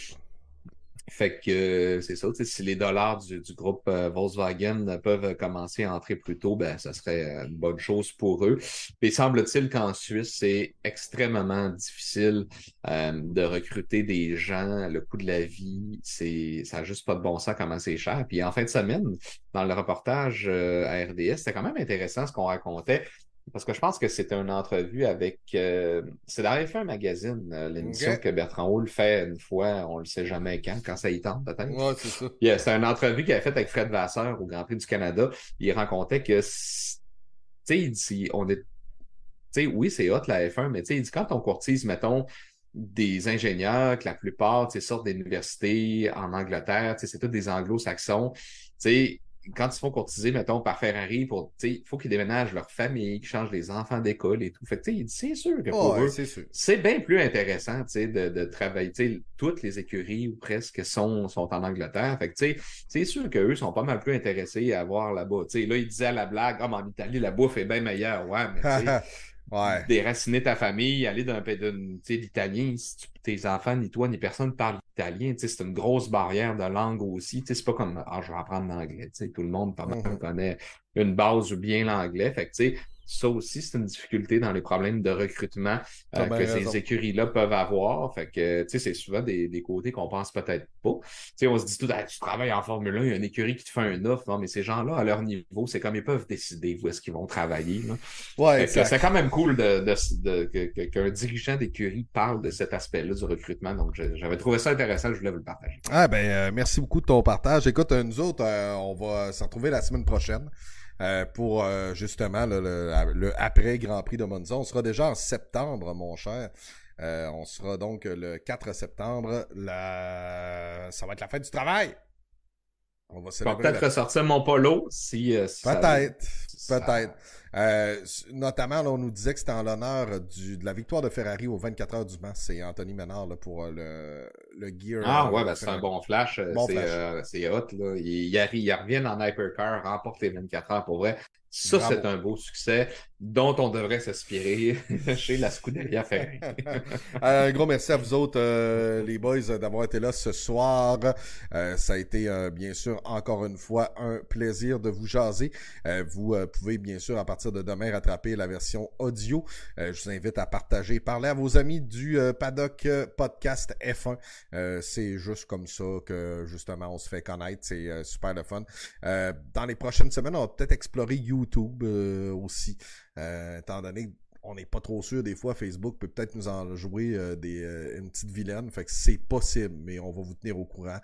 Fait que c'est ça, si les dollars du groupe Volkswagen peuvent commencer à entrer plus tôt, ben ça serait une bonne chose pour eux. Puis semble-t-il qu'en Suisse, c'est extrêmement difficile de recruter des gens. Le coût de la vie, ça n'a juste pas de bon sens comment c'est cher. Puis en fin de semaine, dans le reportage à RDS, c'était quand même intéressant ce qu'on racontait. Parce que je pense que c'était une entrevue avec... c'est dans F1 Magazine, l'émission que Bertrand Houle fait une fois, on le sait jamais quand ça y tente peut-être. Ouais, c'est ça. C'est une entrevue qu'il a faite avec Fred Vasseur au Grand Prix du Canada. Il racontait que, tu sais, il dit, tu sais, oui, c'est hot la F1, mais tu sais, il dit quand on courtise, mettons, des ingénieurs, que la plupart, tu sais, sortent d'universités en Angleterre, tu sais, c'est tous des anglo-saxons, tu sais, quand ils se font courtiser, mettons, par Ferrari, tu sais, il faut qu'ils déménagent leur famille, qu'ils changent les enfants d'école et tout. Fait que, tu sais, il dit, c'est sûr que pour eux, c'est bien plus intéressant, tu sais, de travailler, tu sais, toutes les écuries ou presque sont en Angleterre. Fait que, tu sais, c'est sûr qu'eux sont pas mal plus intéressés à voir là-bas. Tu sais, là, il disait à la blague, mais en Italie, la bouffe est bien meilleure. Ouais, mais tu sais, déraciner ta famille, aller l'italien, si tes enfants, ni toi, ni personne parle italien, c'est une grosse barrière de langue aussi. C'est pas comme je vais apprendre l'anglais. Tout le monde connaît une base ou bien l'anglais. Fait que ça aussi, c'est une difficulté dans les problèmes de recrutement que ces écuries-là peuvent avoir. Fait que c'est souvent des côtés qu'on pense peut-être pas. On se dit tout, tu travailles en Formule 1, il y a une écurie qui te fait un offre. Non, mais ces gens-là, à leur niveau, c'est comme ils peuvent décider où est-ce qu'ils vont travailler. Là. Ouais, c'est quand même cool qu'un dirigeant d'écurie parle de cet aspect-là du recrutement. Donc, j'avais trouvé ça intéressant, je voulais vous le partager. Ah merci beaucoup de ton partage. Écoute, nous autres, on va se retrouver la semaine prochaine. Pour justement le après Grand Prix de Monza. On sera déjà en septembre, mon cher. On sera donc le 4 septembre. Ça va être la fête du travail. On va peut-être ressortir mon polo si peut-être. Notamment, là, on nous disait que c'était en l'honneur de la victoire de Ferrari aux 24 heures du Mans. C'est Anthony Ménard là, pour le gear. Ah ouais, c'est un bon flash. C'est hot. Là. Ils reviennent en hypercar, remportent les 24 heures pour vrai. Ça, bravo. C'est un beau succès dont on devrait s'inspirer chez la Scuderia Ferrari. Un gros merci à vous autres, les boys, d'avoir été là ce soir. Ça a été, bien sûr, encore une fois, un plaisir de vous jaser. Vous pouvez, bien sûr, à partir de demain, rattraper la version audio. Je vous invite à partager. Parlez à vos amis du Paddock Podcast F1. C'est juste comme ça que, justement, on se fait connaître. C'est super le fun. Dans les prochaines semaines, on va peut-être explorer YouTube aussi. Étant donné qu'on n'est pas trop sûr des fois, Facebook peut peut-être nous en jouer une petite vilaine, fait que c'est possible, mais on va vous tenir au courant.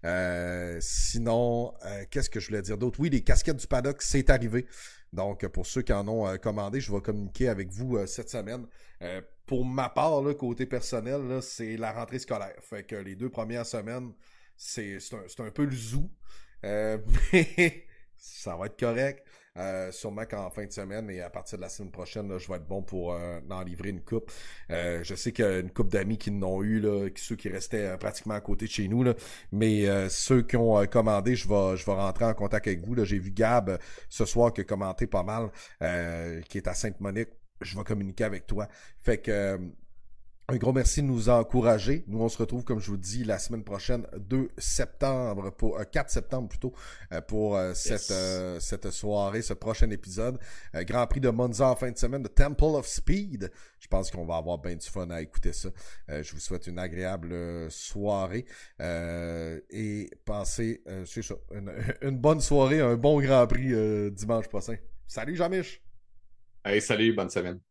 Sinon, qu'est-ce que je voulais dire d'autre? Oui, les casquettes du paddock, c'est arrivé. Donc, pour ceux qui en ont commandé, je vais communiquer avec vous cette semaine. Pour ma part, là, côté personnel, là, c'est la rentrée scolaire. Fait que les 2 premières semaines, c'est un peu le zoo. Mais Ça va être correct. Sûrement qu'en fin de semaine et à partir de la semaine prochaine, là, je vais être bon pour en livrer une coupe. Je sais qu'il y a une coupe d'amis qui n'ont eu, là, ceux qui restaient pratiquement à côté de chez nous. Là. Mais ceux qui ont commandé, je vais rentrer en contact avec vous. Là. J'ai vu Gab ce soir qui a commenté pas mal, qui est à Sainte-Monique. Je vais communiquer avec toi. Fait que un gros merci de nous encourager. Nous, on se retrouve, comme je vous dis, la semaine prochaine, 2 septembre, pour 4 septembre plutôt, pour cette soirée, ce prochain épisode. Grand Prix de Monza en fin de semaine, de Temple of Speed. Je pense qu'on va avoir bien du fun à écouter ça. Je vous souhaite une agréable soirée. Et pensez, c'est ça, une bonne soirée, un bon Grand Prix dimanche prochain. Salut Jean-Mich! Hey, salut, bonne semaine.